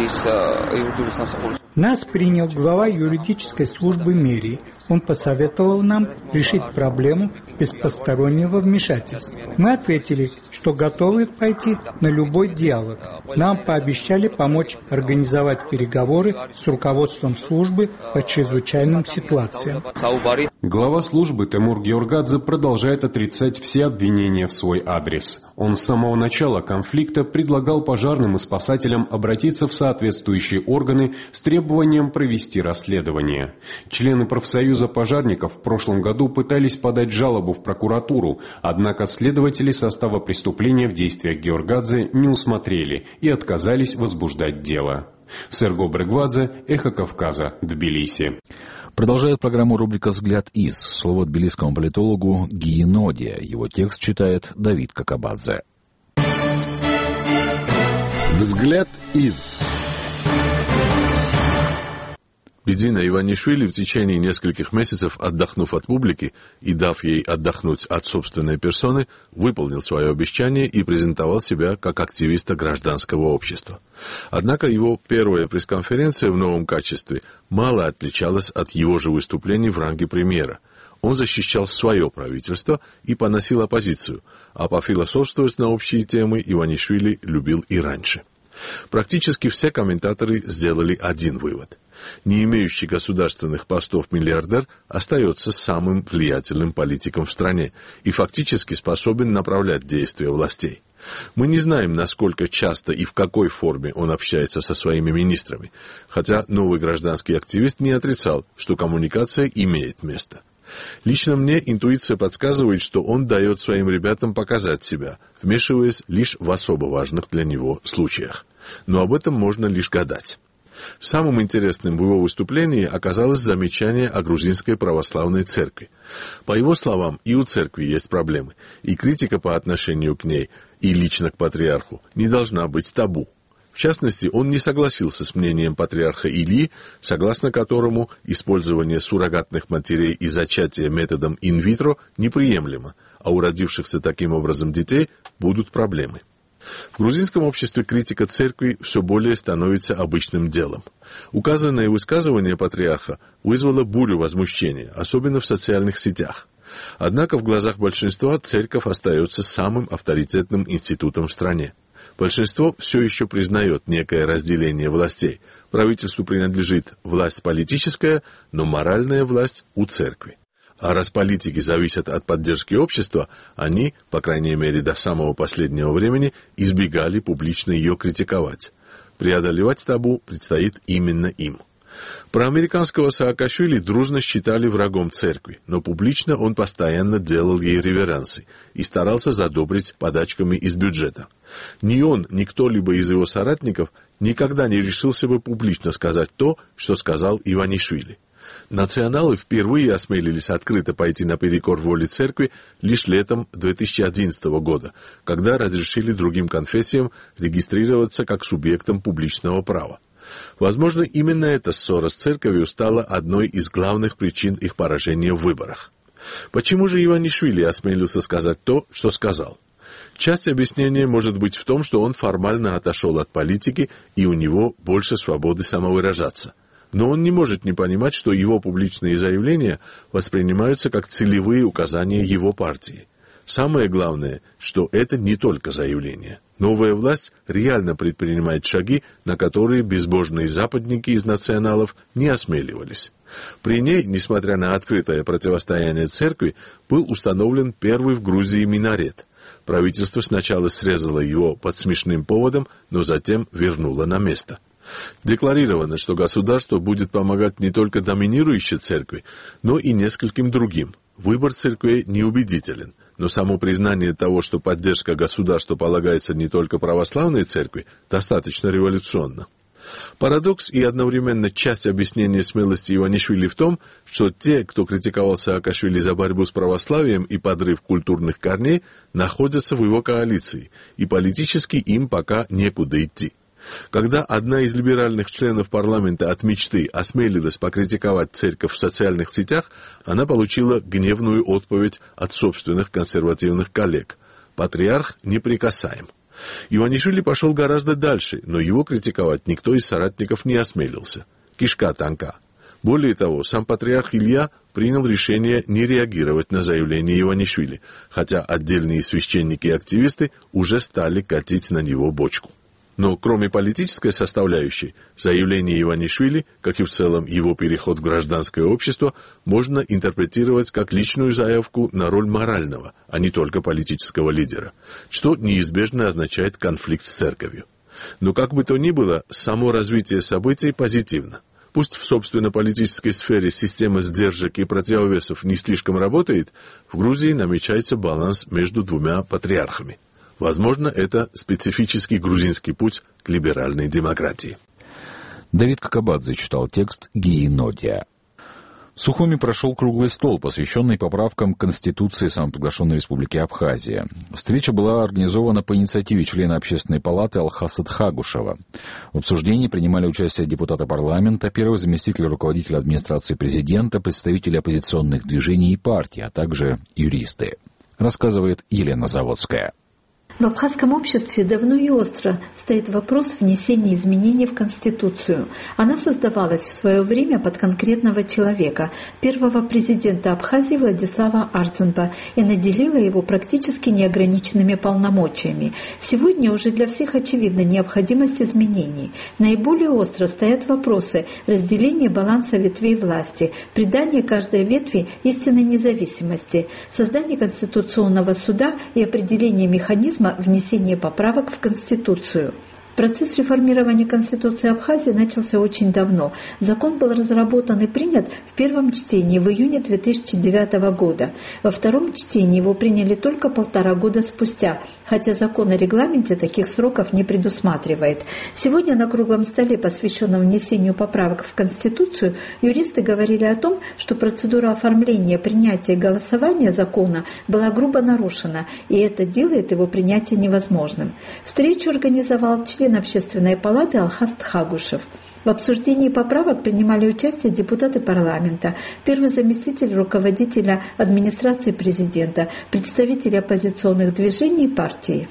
Нас принял глава юридической службы мэрии. Он посоветовал нам решить проблему без постороннего вмешательства. Мы ответили, что готовы пойти на любой диалог. Нам пообещали помочь организовать переговоры с руководством службы по чрезвычайным ситуациям. Глава службы Темур Георгадзе продолжает отрицать все обвинения в свой адрес. Он с самого начала конфликта предлагал пожарным и спасателям обратиться в соответствующие органы с требованием провести расследование. Члены профсоюза пожарников в прошлом году пытались подать жалобу в прокуратуру, однако следователи состава преступления в действиях Георгадзе не усмотрели и отказались возбуждать дело. Серго Бригвадзе, Эхо Кавказа, Тбилиси. Продолжает программу рубрика «Взгляд из». Слово тбилисскому политологу Гии Ноде. Его текст читает Давид Какабадзе. «Взгляд из». Бидзина Иванишвили в течение нескольких месяцев, отдохнув от публики и дав ей отдохнуть от собственной персоны, выполнил свое обещание и презентовал себя как активиста гражданского общества. Однако его первая пресс-конференция в новом качестве мало отличалась от его же выступлений в ранге премьера. Он защищал свое правительство и поносил оппозицию, а пофилософствовать на общие темы Иванишвили любил и раньше. Практически все комментаторы сделали один вывод. Не имеющий государственных постов миллиардер остается самым влиятельным политиком в стране и фактически способен направлять действия властей. Мы не знаем, насколько часто и в какой форме он общается со своими министрами, хотя новый гражданский активист не отрицал, что коммуникация имеет место. Лично мне интуиция подсказывает, что он дает своим ребятам показать себя, вмешиваясь лишь в особо важных для него случаях. Но об этом можно лишь гадать. Самым интересным в его выступлении оказалось замечание о грузинской православной церкви. По его словам, и у церкви есть проблемы, и критика по отношению к ней, и лично к патриарху, не должна быть табу. В частности, он не согласился с мнением патриарха Ильи, согласно которому использование суррогатных матерей и зачатие методом инвитро неприемлемо, а у родившихся таким образом детей будут проблемы. В грузинском обществе критика церкви все более становится обычным делом. Указанное высказывание патриарха вызвало бурю возмущения, особенно в социальных сетях. Однако в глазах большинства церковь остается самым авторитетным институтом в стране. Большинство все еще признает некое разделение властей. Правительству принадлежит власть политическая, но моральная власть у церкви. А раз политики зависят от поддержки общества, они, по крайней мере до самого последнего времени, избегали публично ее критиковать. Преодолевать табу предстоит именно им. Проамериканского Саакашвили дружно считали врагом церкви, но публично он постоянно делал ей реверансы и старался задобрить подачками из бюджета. Ни он, ни кто-либо из его соратников никогда не решился бы публично сказать то, что сказал Иванишвили. Националы впервые осмелились открыто пойти наперекор воле церкви лишь летом 2011 года, когда разрешили другим конфессиям регистрироваться как субъектам публичного права. Возможно, именно эта ссора с церковью стала одной из главных причин их поражения в выборах. Почему же Иванишвили осмелился сказать то, что сказал? Часть объяснения может быть в том, что он формально отошел от политики, и у него больше свободы самовыражаться. Но он не может не понимать, что его публичные заявления воспринимаются как целевые указания его партии. Самое главное, что это не только заявление. Новая власть реально предпринимает шаги, на которые безбожные западники из националов не осмеливались. При ней, несмотря на открытое противостояние церкви, был установлен первый в Грузии минарет. Правительство сначала срезало его под смешным поводом, но затем вернуло на место. Декларировано, что государство будет помогать не только доминирующей церкви, но и нескольким другим. Выбор церквей неубедителен, но само признание того, что поддержка государства полагается не только православной церкви, достаточно революционно. Парадокс и одновременно часть объяснения смелости Иванишвили в том, что те, кто критиковал Саакашвили за борьбу с православием и подрыв культурных корней, находятся в его коалиции, и политически им пока некуда идти. Когда одна из либеральных членов парламента от мечты осмелилась покритиковать церковь в социальных сетях, она получила гневную отповедь от собственных консервативных коллег. Патриарх неприкасаем. Иванишвили пошел гораздо дальше, но его критиковать никто из соратников не осмелился. Кишка тонка. Более того, сам патриарх Илья принял решение не реагировать на заявление Иванишвили, хотя отдельные священники и активисты уже стали катить на него бочку. Но кроме политической составляющей, заявление Иванишвили, как и в целом его переход в гражданское общество, можно интерпретировать как личную заявку на роль морального, а не только политического лидера, что неизбежно означает конфликт с церковью. Но как бы то ни было, само развитие событий позитивно. Пусть в собственно политической сфере система сдержек и противовесов не слишком работает, в Грузии намечается баланс между двумя патриархами. Возможно, это специфический грузинский путь к либеральной демократии. Давид Кокабадзе читал текст Гии Нодия. В Сухуми прошел круглый стол, посвященный поправкам к Конституции самоприглашенной Республики Абхазия. Встреча была организована по инициативе члена Общественной палаты Алхаса Тхагушева. В обсуждении принимали участие депутаты парламента, первый заместитель руководителя администрации президента, представители оппозиционных движений и партий, а также юристы. Рассказывает Елена Заводская. В абхазском обществе давно и остро стоит вопрос внесения изменений в Конституцию. Она создавалась в свое время под конкретного человека, первого президента Абхазии Владислава Арценба, и наделила его практически неограниченными полномочиями. Сегодня уже для всех очевидна необходимость изменений. Наиболее остро стоят вопросы разделения баланса ветвей власти, придания каждой ветви истинной независимости, создания Конституционного суда и определения механизма внесения поправок в Конституцию. Процесс реформирования Конституции Абхазии начался очень давно. Закон был разработан и принят в первом чтении в июне 2009 года. Во втором чтении его приняли только 1,5 года спустя, хотя закон о регламенте таких сроков не предусматривает. Сегодня на круглом столе, посвященном внесению поправок в Конституцию, юристы говорили о том, что процедура оформления, принятия и голосования закона была грубо нарушена, и это делает его принятие невозможным. Встречу организовал член Общественной палаты Алхас Тхагушев. В обсуждении поправок принимали участие депутаты парламента, первый заместитель руководителя администрации президента, представители оппозиционных движений и партий.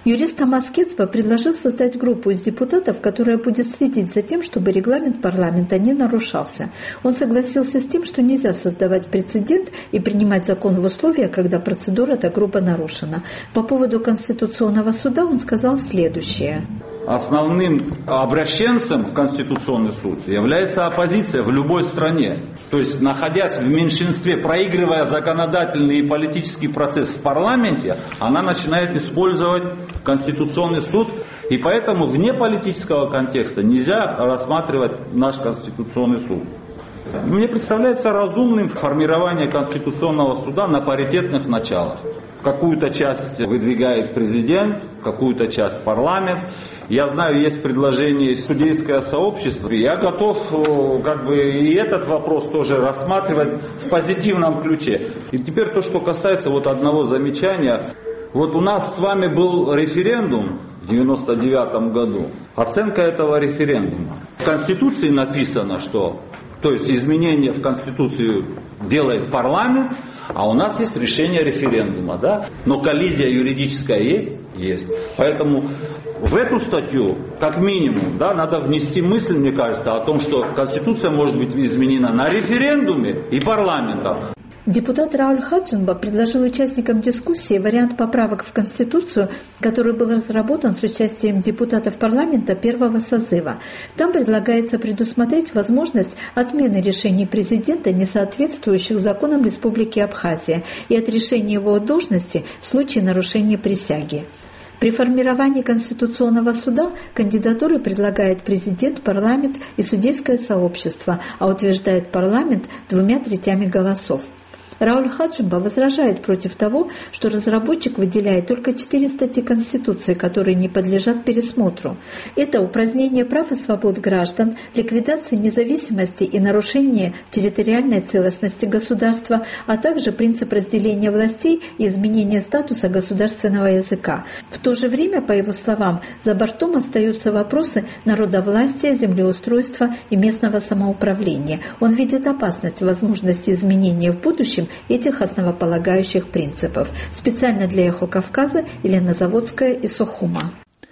Юрист Томас Кецба предложил создать группу из депутатов, которая будет следить за тем, чтобы регламент парламента не нарушался. Он согласился с тем, что нельзя создавать прецедент и принимать закон в условиях, когда процедура так грубо нарушена. По поводу Конституционного суда он сказал следующее. Основным обращенцем в Конституционный суд является оппозиция в любой стране. То есть, находясь в меньшинстве, проигрывая законодательный и политический процесс в парламенте, она начинает использовать Конституционный суд. И поэтому вне политического контекста нельзя рассматривать наш Конституционный суд. Мне представляется разумным формирование Конституционного суда на паритетных началах. Какую-то часть выдвигает президент, какую-то часть парламент. Я знаю, есть предложение судейское сообщество. Я готов и этот вопрос тоже рассматривать в позитивном ключе. И теперь то, что касается одного замечания. У нас с вами был референдум в 1999 году. Оценка этого референдума. В Конституции написано, что изменения в Конституцию делает парламент, а у нас есть решение референдума, да? Но коллизия юридическая есть? Есть. Поэтому в эту статью, как минимум, надо внести мысль, мне кажется, о том, что Конституция может быть изменена на референдуме и парламентом. Депутат Рауль Хатшимба предложил участникам дискуссии вариант поправок в Конституцию, который был разработан с участием депутатов парламента первого созыва. Там предлагается предусмотреть возможность отмены решений президента, не соответствующих законам Республики Абхазия, и отрешения его от должности в случае нарушения присяги. При формировании Конституционного суда кандидатуры предлагает президент, парламент и судейское сообщество, а утверждает парламент 2/3 голосов. Рауль Хатшимба возражает против того, что разработчик выделяет только 4 статьи Конституции, которые не подлежат пересмотру. Это упразднение прав и свобод граждан, ликвидация независимости и нарушение территориальной целостности государства, а также принцип разделения властей и изменение статуса государственного языка. В то же время, по его словам, за бортом остаются вопросы народовластия, землеустройства и местного самоуправления. Он видит опасность возможности изменения в будущем этих основополагающих принципов. Специально для «Эхо Кавказа» Елена Заводская из Сухума.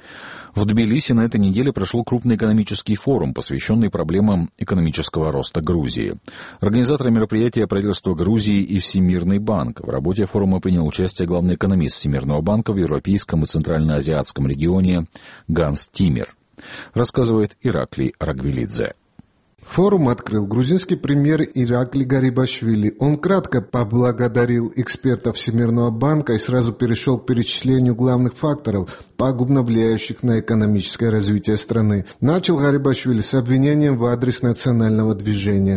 В Тбилиси на этой неделе прошел крупный экономический форум, посвященный проблемам экономического роста Грузии. Организаторы мероприятия — правительство Грузии и Всемирный банк. В работе форума принял участие главный экономист Всемирного банка в Европейском и Центральноазиатском регионе Ганс Тиммер. Рассказывает Ираклий Рагвелидзе. Форум открыл грузинский премьер Иракли Гарибашвили. Он кратко поблагодарил экспертов Всемирного банка и сразу перешел к перечислению главных факторов, пагубно влияющих на экономическое развитие страны. Начал Гарибашвили с обвинением в адрес национального движения.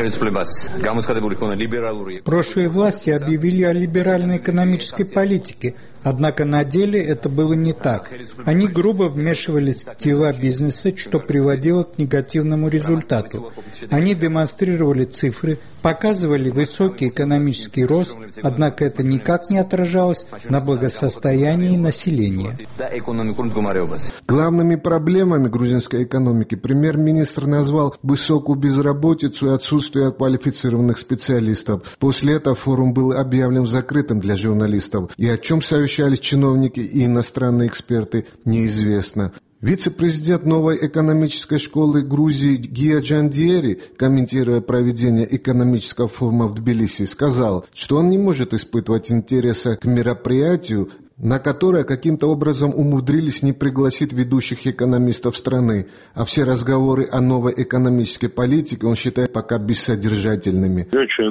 Прошлые власти объявили о либеральной экономической политике. Однако на деле это было не так. Они грубо вмешивались в дела бизнеса, что приводило к негативному результату. Они демонстрировали цифры, показывали высокий экономический рост, однако это никак не отражалось на благосостоянии населения. Главными проблемами грузинской экономики премьер-министр назвал высокую безработицу и отсутствие квалифицированных специалистов. После этого форум был объявлен закрытым для журналистов. И о чем совещались чиновники и иностранные эксперты, неизвестно. Вице-президент новой экономической школы Грузии Гия Джандиери, комментируя проведение экономического форума в Тбилиси, сказал, что он не может испытывать интереса к мероприятию, на которое каким-то образом умудрились не пригласить ведущих экономистов страны, а все разговоры о новой экономической политике он считает пока бессодержательными.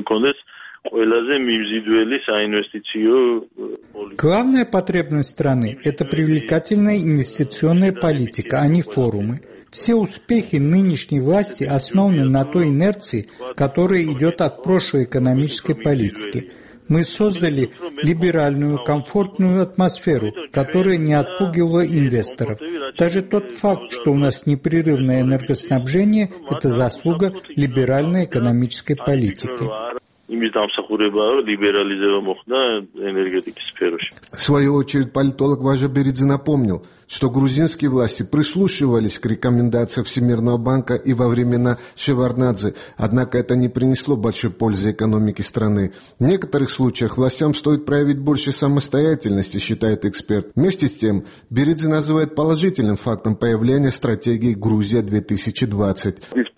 Главная потребность страны – это привлекательная инвестиционная политика, а не форумы. Все успехи нынешней власти основаны на той инерции, которая идет от прошлой экономической политики. Мы создали либеральную, комфортную атмосферу, которая не отпугивала инвесторов. Даже тот факт, что у нас непрерывное энергоснабжение – это заслуга либеральной экономической политики. В свою очередь, политолог Важа Беридзе напомнил, что грузинские власти прислушивались к рекомендациям Всемирного банка и во времена Шеварднадзе, однако это не принесло большой пользы экономике страны. В некоторых случаях властям стоит проявить больше самостоятельности, считает эксперт. Вместе с тем, Беридзе называет положительным фактом появления стратегии «Грузия-2020».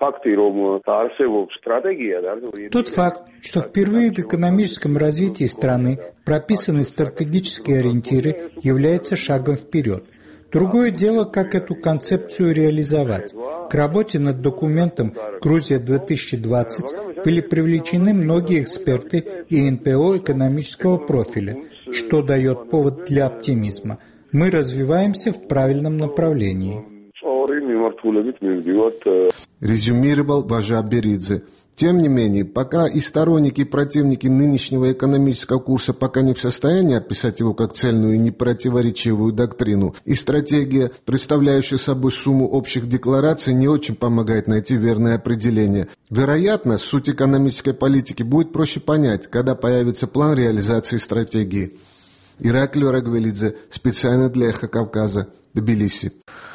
Тот факт, что впервые в экономическом развитии страны прописаны стратегические ориентиры, является шагом вперед. Другое дело, как эту концепцию реализовать. К работе над документом «Грузия-2020» были привлечены многие эксперты и НПО экономического профиля, что дает повод для оптимизма. Мы развиваемся в правильном направлении. Резюмировал Важа Беридзе. Тем не менее, пока и сторонники, и противники нынешнего экономического курса пока не в состоянии описать его как цельную и непротиворечивую доктрину, и стратегия, представляющая собой сумму общих деклараций, не очень помогает найти верное определение. Вероятно, суть экономической политики будет проще понять, когда появится план реализации стратегии. Ираклио Рагвелидзе, специально для «Эхо Кавказа», Тбилиси.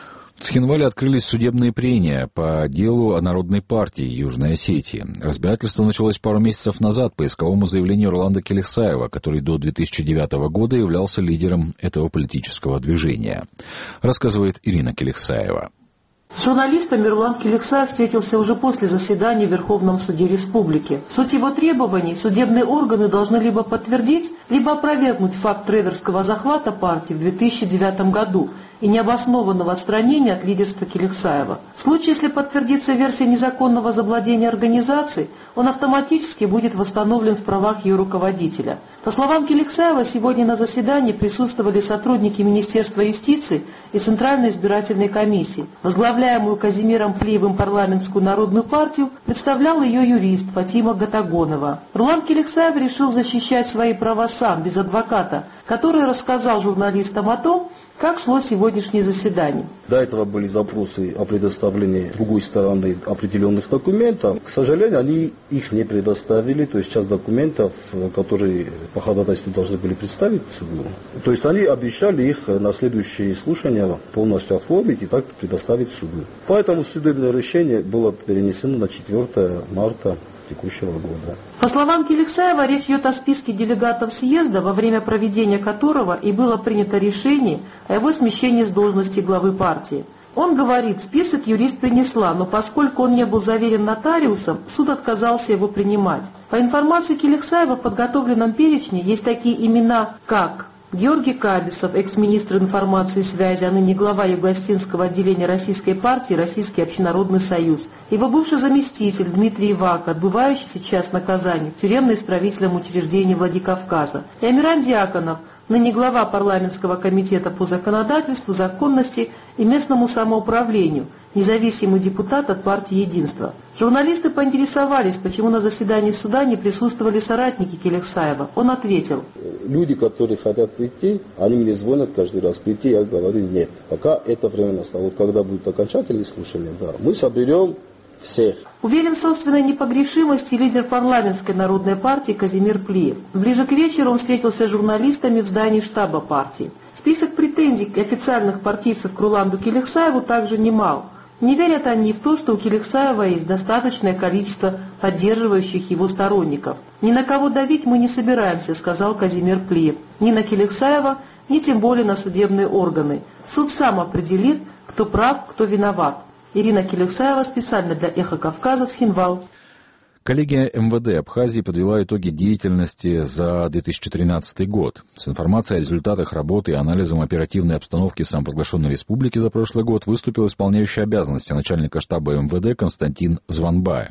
В Цхинвале открылись судебные прения по делу о Народной партии Южной Осетии. Разбирательство началось пару месяцев назад по исковому заявлению Роланда Келехсаева, который до 2009 года являлся лидером этого политического движения. Рассказывает Ирина Келехсаева. С журналистами Роланд Келехсаев встретился уже после заседания в Верховном суде республики. Суть его требований: судебные органы должны либо подтвердить, либо опровергнуть факт трейдерского захвата партии в 2009 году и необоснованного отстранения от лидерства Келехсаева. В случае, если подтвердится версия незаконного завладения организацией, он автоматически будет восстановлен в правах ее руководителя. По словам Келехсаева, сегодня на заседании присутствовали сотрудники Министерства юстиции и Центральной избирательной комиссии. Возглавляемую Казимиром Плиевым парламентскую народную партию представлял ее юрист Фатима Гатагонова. Роланд Келехсаев решил защищать свои права сам, без адвоката, который рассказал журналистам о том, как шло сегодняшнее заседание. До этого были запросы о предоставлении другой стороны определенных документов. К сожалению, они их не предоставили. То есть часть документов, которые по ходатайству должны были представить суду. То есть они обещали их на следующие слушания полностью оформить и так предоставить суду. Поэтому судебное решение было перенесено на 4 марта текущего года. По словам Келехсаева, речь идет о списке делегатов съезда, во время проведения которого и было принято решение о его смещении с должности главы партии. Он говорит, список юрист принесла, но поскольку он не был заверен нотариусом, суд отказался его принимать. По информации Келехсаева, в подготовленном перечне есть такие имена, как Георгий Кабисов, экс-министр информации и связи, а ныне глава Юго-Осетинского отделения Российской партии «Российский общенародный союз». Его бывший заместитель Дмитрий Ивак, отбывающий сейчас наказание в тюремно-исправительном учреждении Владикавказа. И Амиран Дьяконов, ныне глава парламентского комитета по законодательству, законности и местному самоуправлению, независимый депутат от партии «Единство». Журналисты поинтересовались, почему на заседании суда не присутствовали соратники Келехсаева. Он ответил: люди, которые хотят прийти, они мне звонят каждый раз прийти, я говорю нет. Пока это время настало. Вот когда будет окончательное слушание, да, мы соберем всех. Уверен в собственной непогрешимости лидер парламентской народной партии Казимир Плиев. Ближе к вечеру он встретился с журналистами в здании штаба партии. Список претензий официальных партийцев к Роланду Келехсаеву также немал. Не верят они в то, что у Келехсаева есть достаточное количество поддерживающих его сторонников. «Ни на кого давить мы не собираемся», — сказал Казимир Плиев. «Ни на Келехсаева, ни тем более на судебные органы. Суд сам определит, кто прав, кто виноват». Ирина Келехсаева специально для «Эхо Кавказа», Цхинвал. Коллегия МВД Абхазии подвела итоги деятельности за 2013 год. С информацией о результатах работы и анализом оперативной обстановки самопровозглашенной республики за прошлый год выступил исполняющий обязанности начальника штаба МВД Константин Званбая.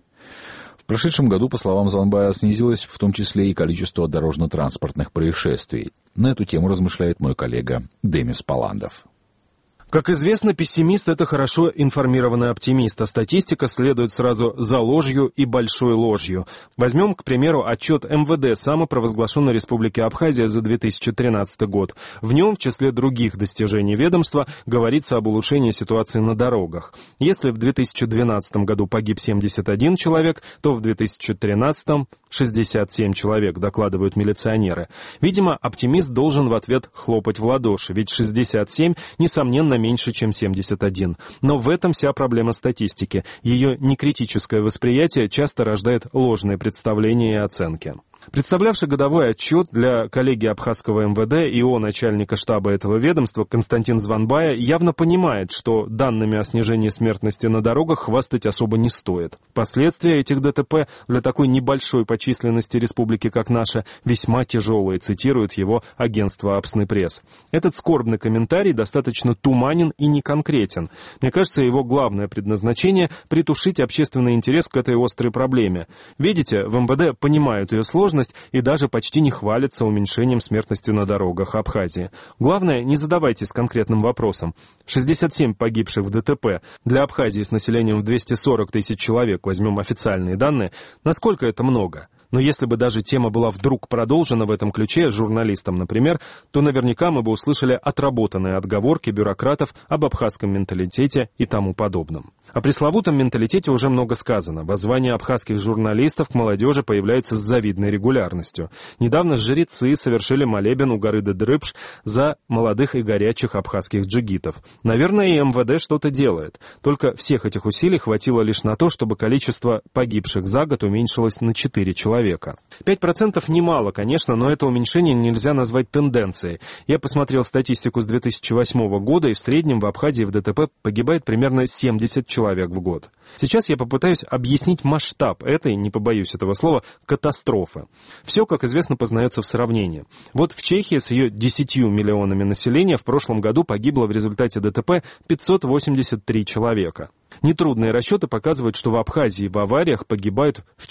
В прошедшем году, по словам Званбая, снизилось в том числе и количество дорожно-транспортных происшествий. На эту тему размышляет мой коллега Демис Паландов. Как известно, пессимист – это хорошо информированный оптимист, а статистика следует сразу за ложью и большой ложью. Возьмем, к примеру, отчет МВД самопровозглашенной Республики Абхазия за 2013 год. В нем, в числе других достижений ведомства, говорится об улучшении ситуации на дорогах. Если в 2012 году погиб 71 человек, то в 2013 – 67 человек, докладывают милиционеры. Видимо, оптимист должен в ответ хлопать в ладоши, ведь 67, несомненно, меньше, чем 71. Но в этом вся проблема статистики. Ее некритическое восприятие часто рождает ложные представления и оценки. Представлявший годовой отчет для коллеги абхазского МВД ИО начальника штаба этого ведомства Константин Званбая явно понимает, что данными о снижении смертности на дорогах хвастать особо не стоит. Последствия этих ДТП для такой небольшой по численности республики, как наша, весьма тяжелые, цитирует его агентство «Апсный пресс». Этот скорбный комментарий достаточно туманен и неконкретен. Мне кажется, его главное предназначение – притушить общественный интерес к этой острой проблеме. Видите, в МВД понимают ее сложность и даже почти не хвалятся уменьшением смертности на дорогах Абхазии. Главное, не задавайтесь конкретным вопросом. 67 погибших в ДТП. Для Абхазии с населением в 240 тысяч человек, возьмем официальные данные, насколько это много? Но если бы даже тема была вдруг продолжена в этом ключе, журналистам, например, то наверняка мы бы услышали отработанные отговорки бюрократов об абхазском менталитете и тому подобном. О пресловутом менталитете уже много сказано. Воззвания абхазских журналистов к молодежи появляются с завидной регулярностью. Недавно жрецы совершили молебен у горы Дедрыпш за молодых и горячих абхазских джигитов. Наверное, и МВД что-то делает. Только всех этих усилий хватило лишь на то, чтобы количество погибших за год уменьшилось на 4 человека. 5% немало, конечно, но это уменьшение нельзя назвать тенденцией. Я посмотрел статистику с 2008 года, и в среднем в Абхазии в ДТП погибает примерно 70 человек в год. Сейчас я попытаюсь объяснить масштаб этой, не побоюсь этого слова, катастрофы. Все, как известно, познается в сравнении. Вот в Чехии с ее 10 миллионами населения в прошлом году погибло в результате ДТП 583 человека. Нетрудные расчеты показывают, что в Абхазии в авариях погибают в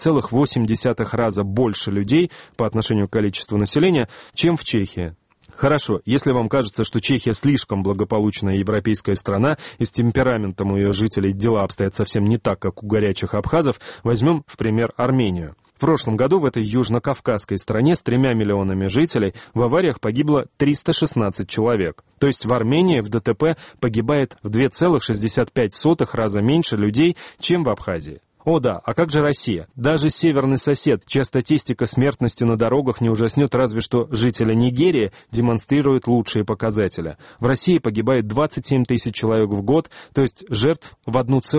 4,8 раза больше людей по отношению к количеству населения, чем в Чехии. Хорошо, если вам кажется, что Чехия слишком благополучная европейская страна, и с темпераментом у ее жителей дела обстоят совсем не так, как у горячих абхазов, возьмем в пример Армению. В прошлом году в этой южно-кавказской стране с 3 миллионами жителей в авариях погибло 316 человек. То есть в Армении в ДТП погибает в 2,65 раза меньше людей, чем в Абхазии. О да, а как же Россия? Даже северный сосед, чья статистика смертности на дорогах не ужаснет разве что жителя Нигерии, демонстрирует лучшие показатели. В России погибает 27 тысяч человек в год, то есть жертв в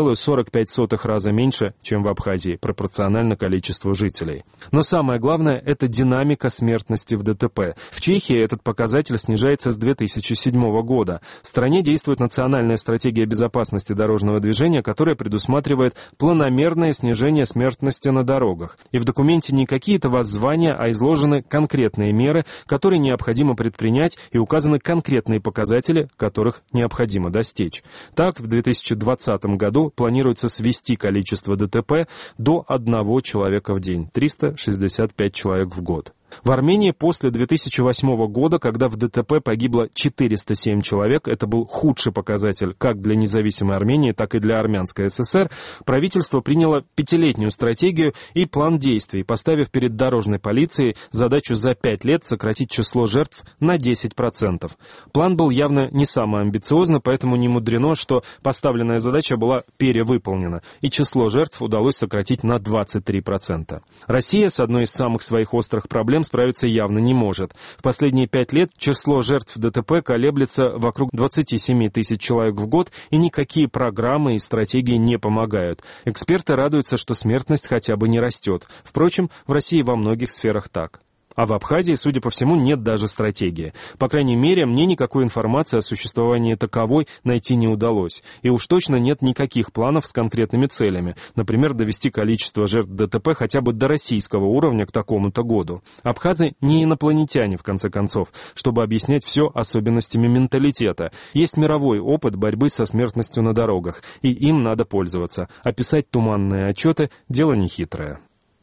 1,45 раза меньше, чем в Абхазии, пропорционально количеству жителей. Но самое главное – это динамика смертности в ДТП. В Чехии этот показатель снижается с 2007 года. В стране действует национальная стратегия безопасности дорожного движения, которая предусматривает планомерное снижение смертности на дорогах. И в документе не какие-то воззвания, а изложены конкретные меры, которые необходимо предпринять, и указаны конкретные показатели, которых необходимо достичь. Так, в 2020 году планируется свести количество ДТП до 1 человека в день, 365 человек в год. В Армении после 2008 года, когда в ДТП погибло 407 человек, это был худший показатель как для независимой Армении, так и для Армянской ССР, правительство приняло 5-летнюю стратегию и план действий, поставив перед дорожной полицией задачу за 5 лет сократить число жертв на 10%. План был явно не самый амбициозный, поэтому не мудрено, что поставленная задача была перевыполнена, и число жертв удалось сократить на 23%. Россия с одной из самых своих острых проблем справиться явно не может. В последние 5 лет число жертв ДТП колеблется вокруг 27 тысяч человек в год, и никакие программы и стратегии не помогают. Эксперты радуются, что смертность хотя бы не растет. Впрочем, в России во многих сферах так. А в Абхазии, судя по всему, нет даже стратегии. По крайней мере, мне никакой информации о существовании таковой найти не удалось. И уж точно нет никаких планов с конкретными целями. Например, довести количество жертв ДТП хотя бы до российского уровня к такому-то году. Абхазы не инопланетяне, в конце концов, чтобы объяснять все особенностями менталитета. Есть мировой опыт борьбы со смертностью на дорогах, и им надо пользоваться. А писать туманные отчеты – дело нехитрое.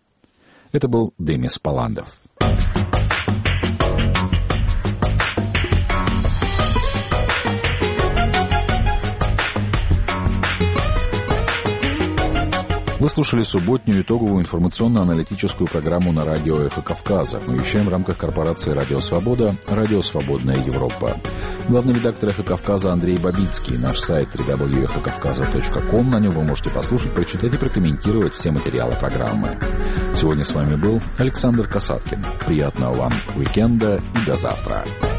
Это был Демис Паландов. Вы слушали субботнюю итоговую информационно-аналитическую программу на радио «Эхо Кавказа». Мы вещаем в рамках корпорации «Радио Свобода», «Радио Свободная Европа». Главный редактор «Эхо Кавказа» Андрей Бабицкий. Наш сайт www.эхокавказа.ком. На нем вы можете послушать, прочитать и прокомментировать все материалы программы. Сегодня с вами был Александр Касаткин. Приятного вам уикенда и до завтра.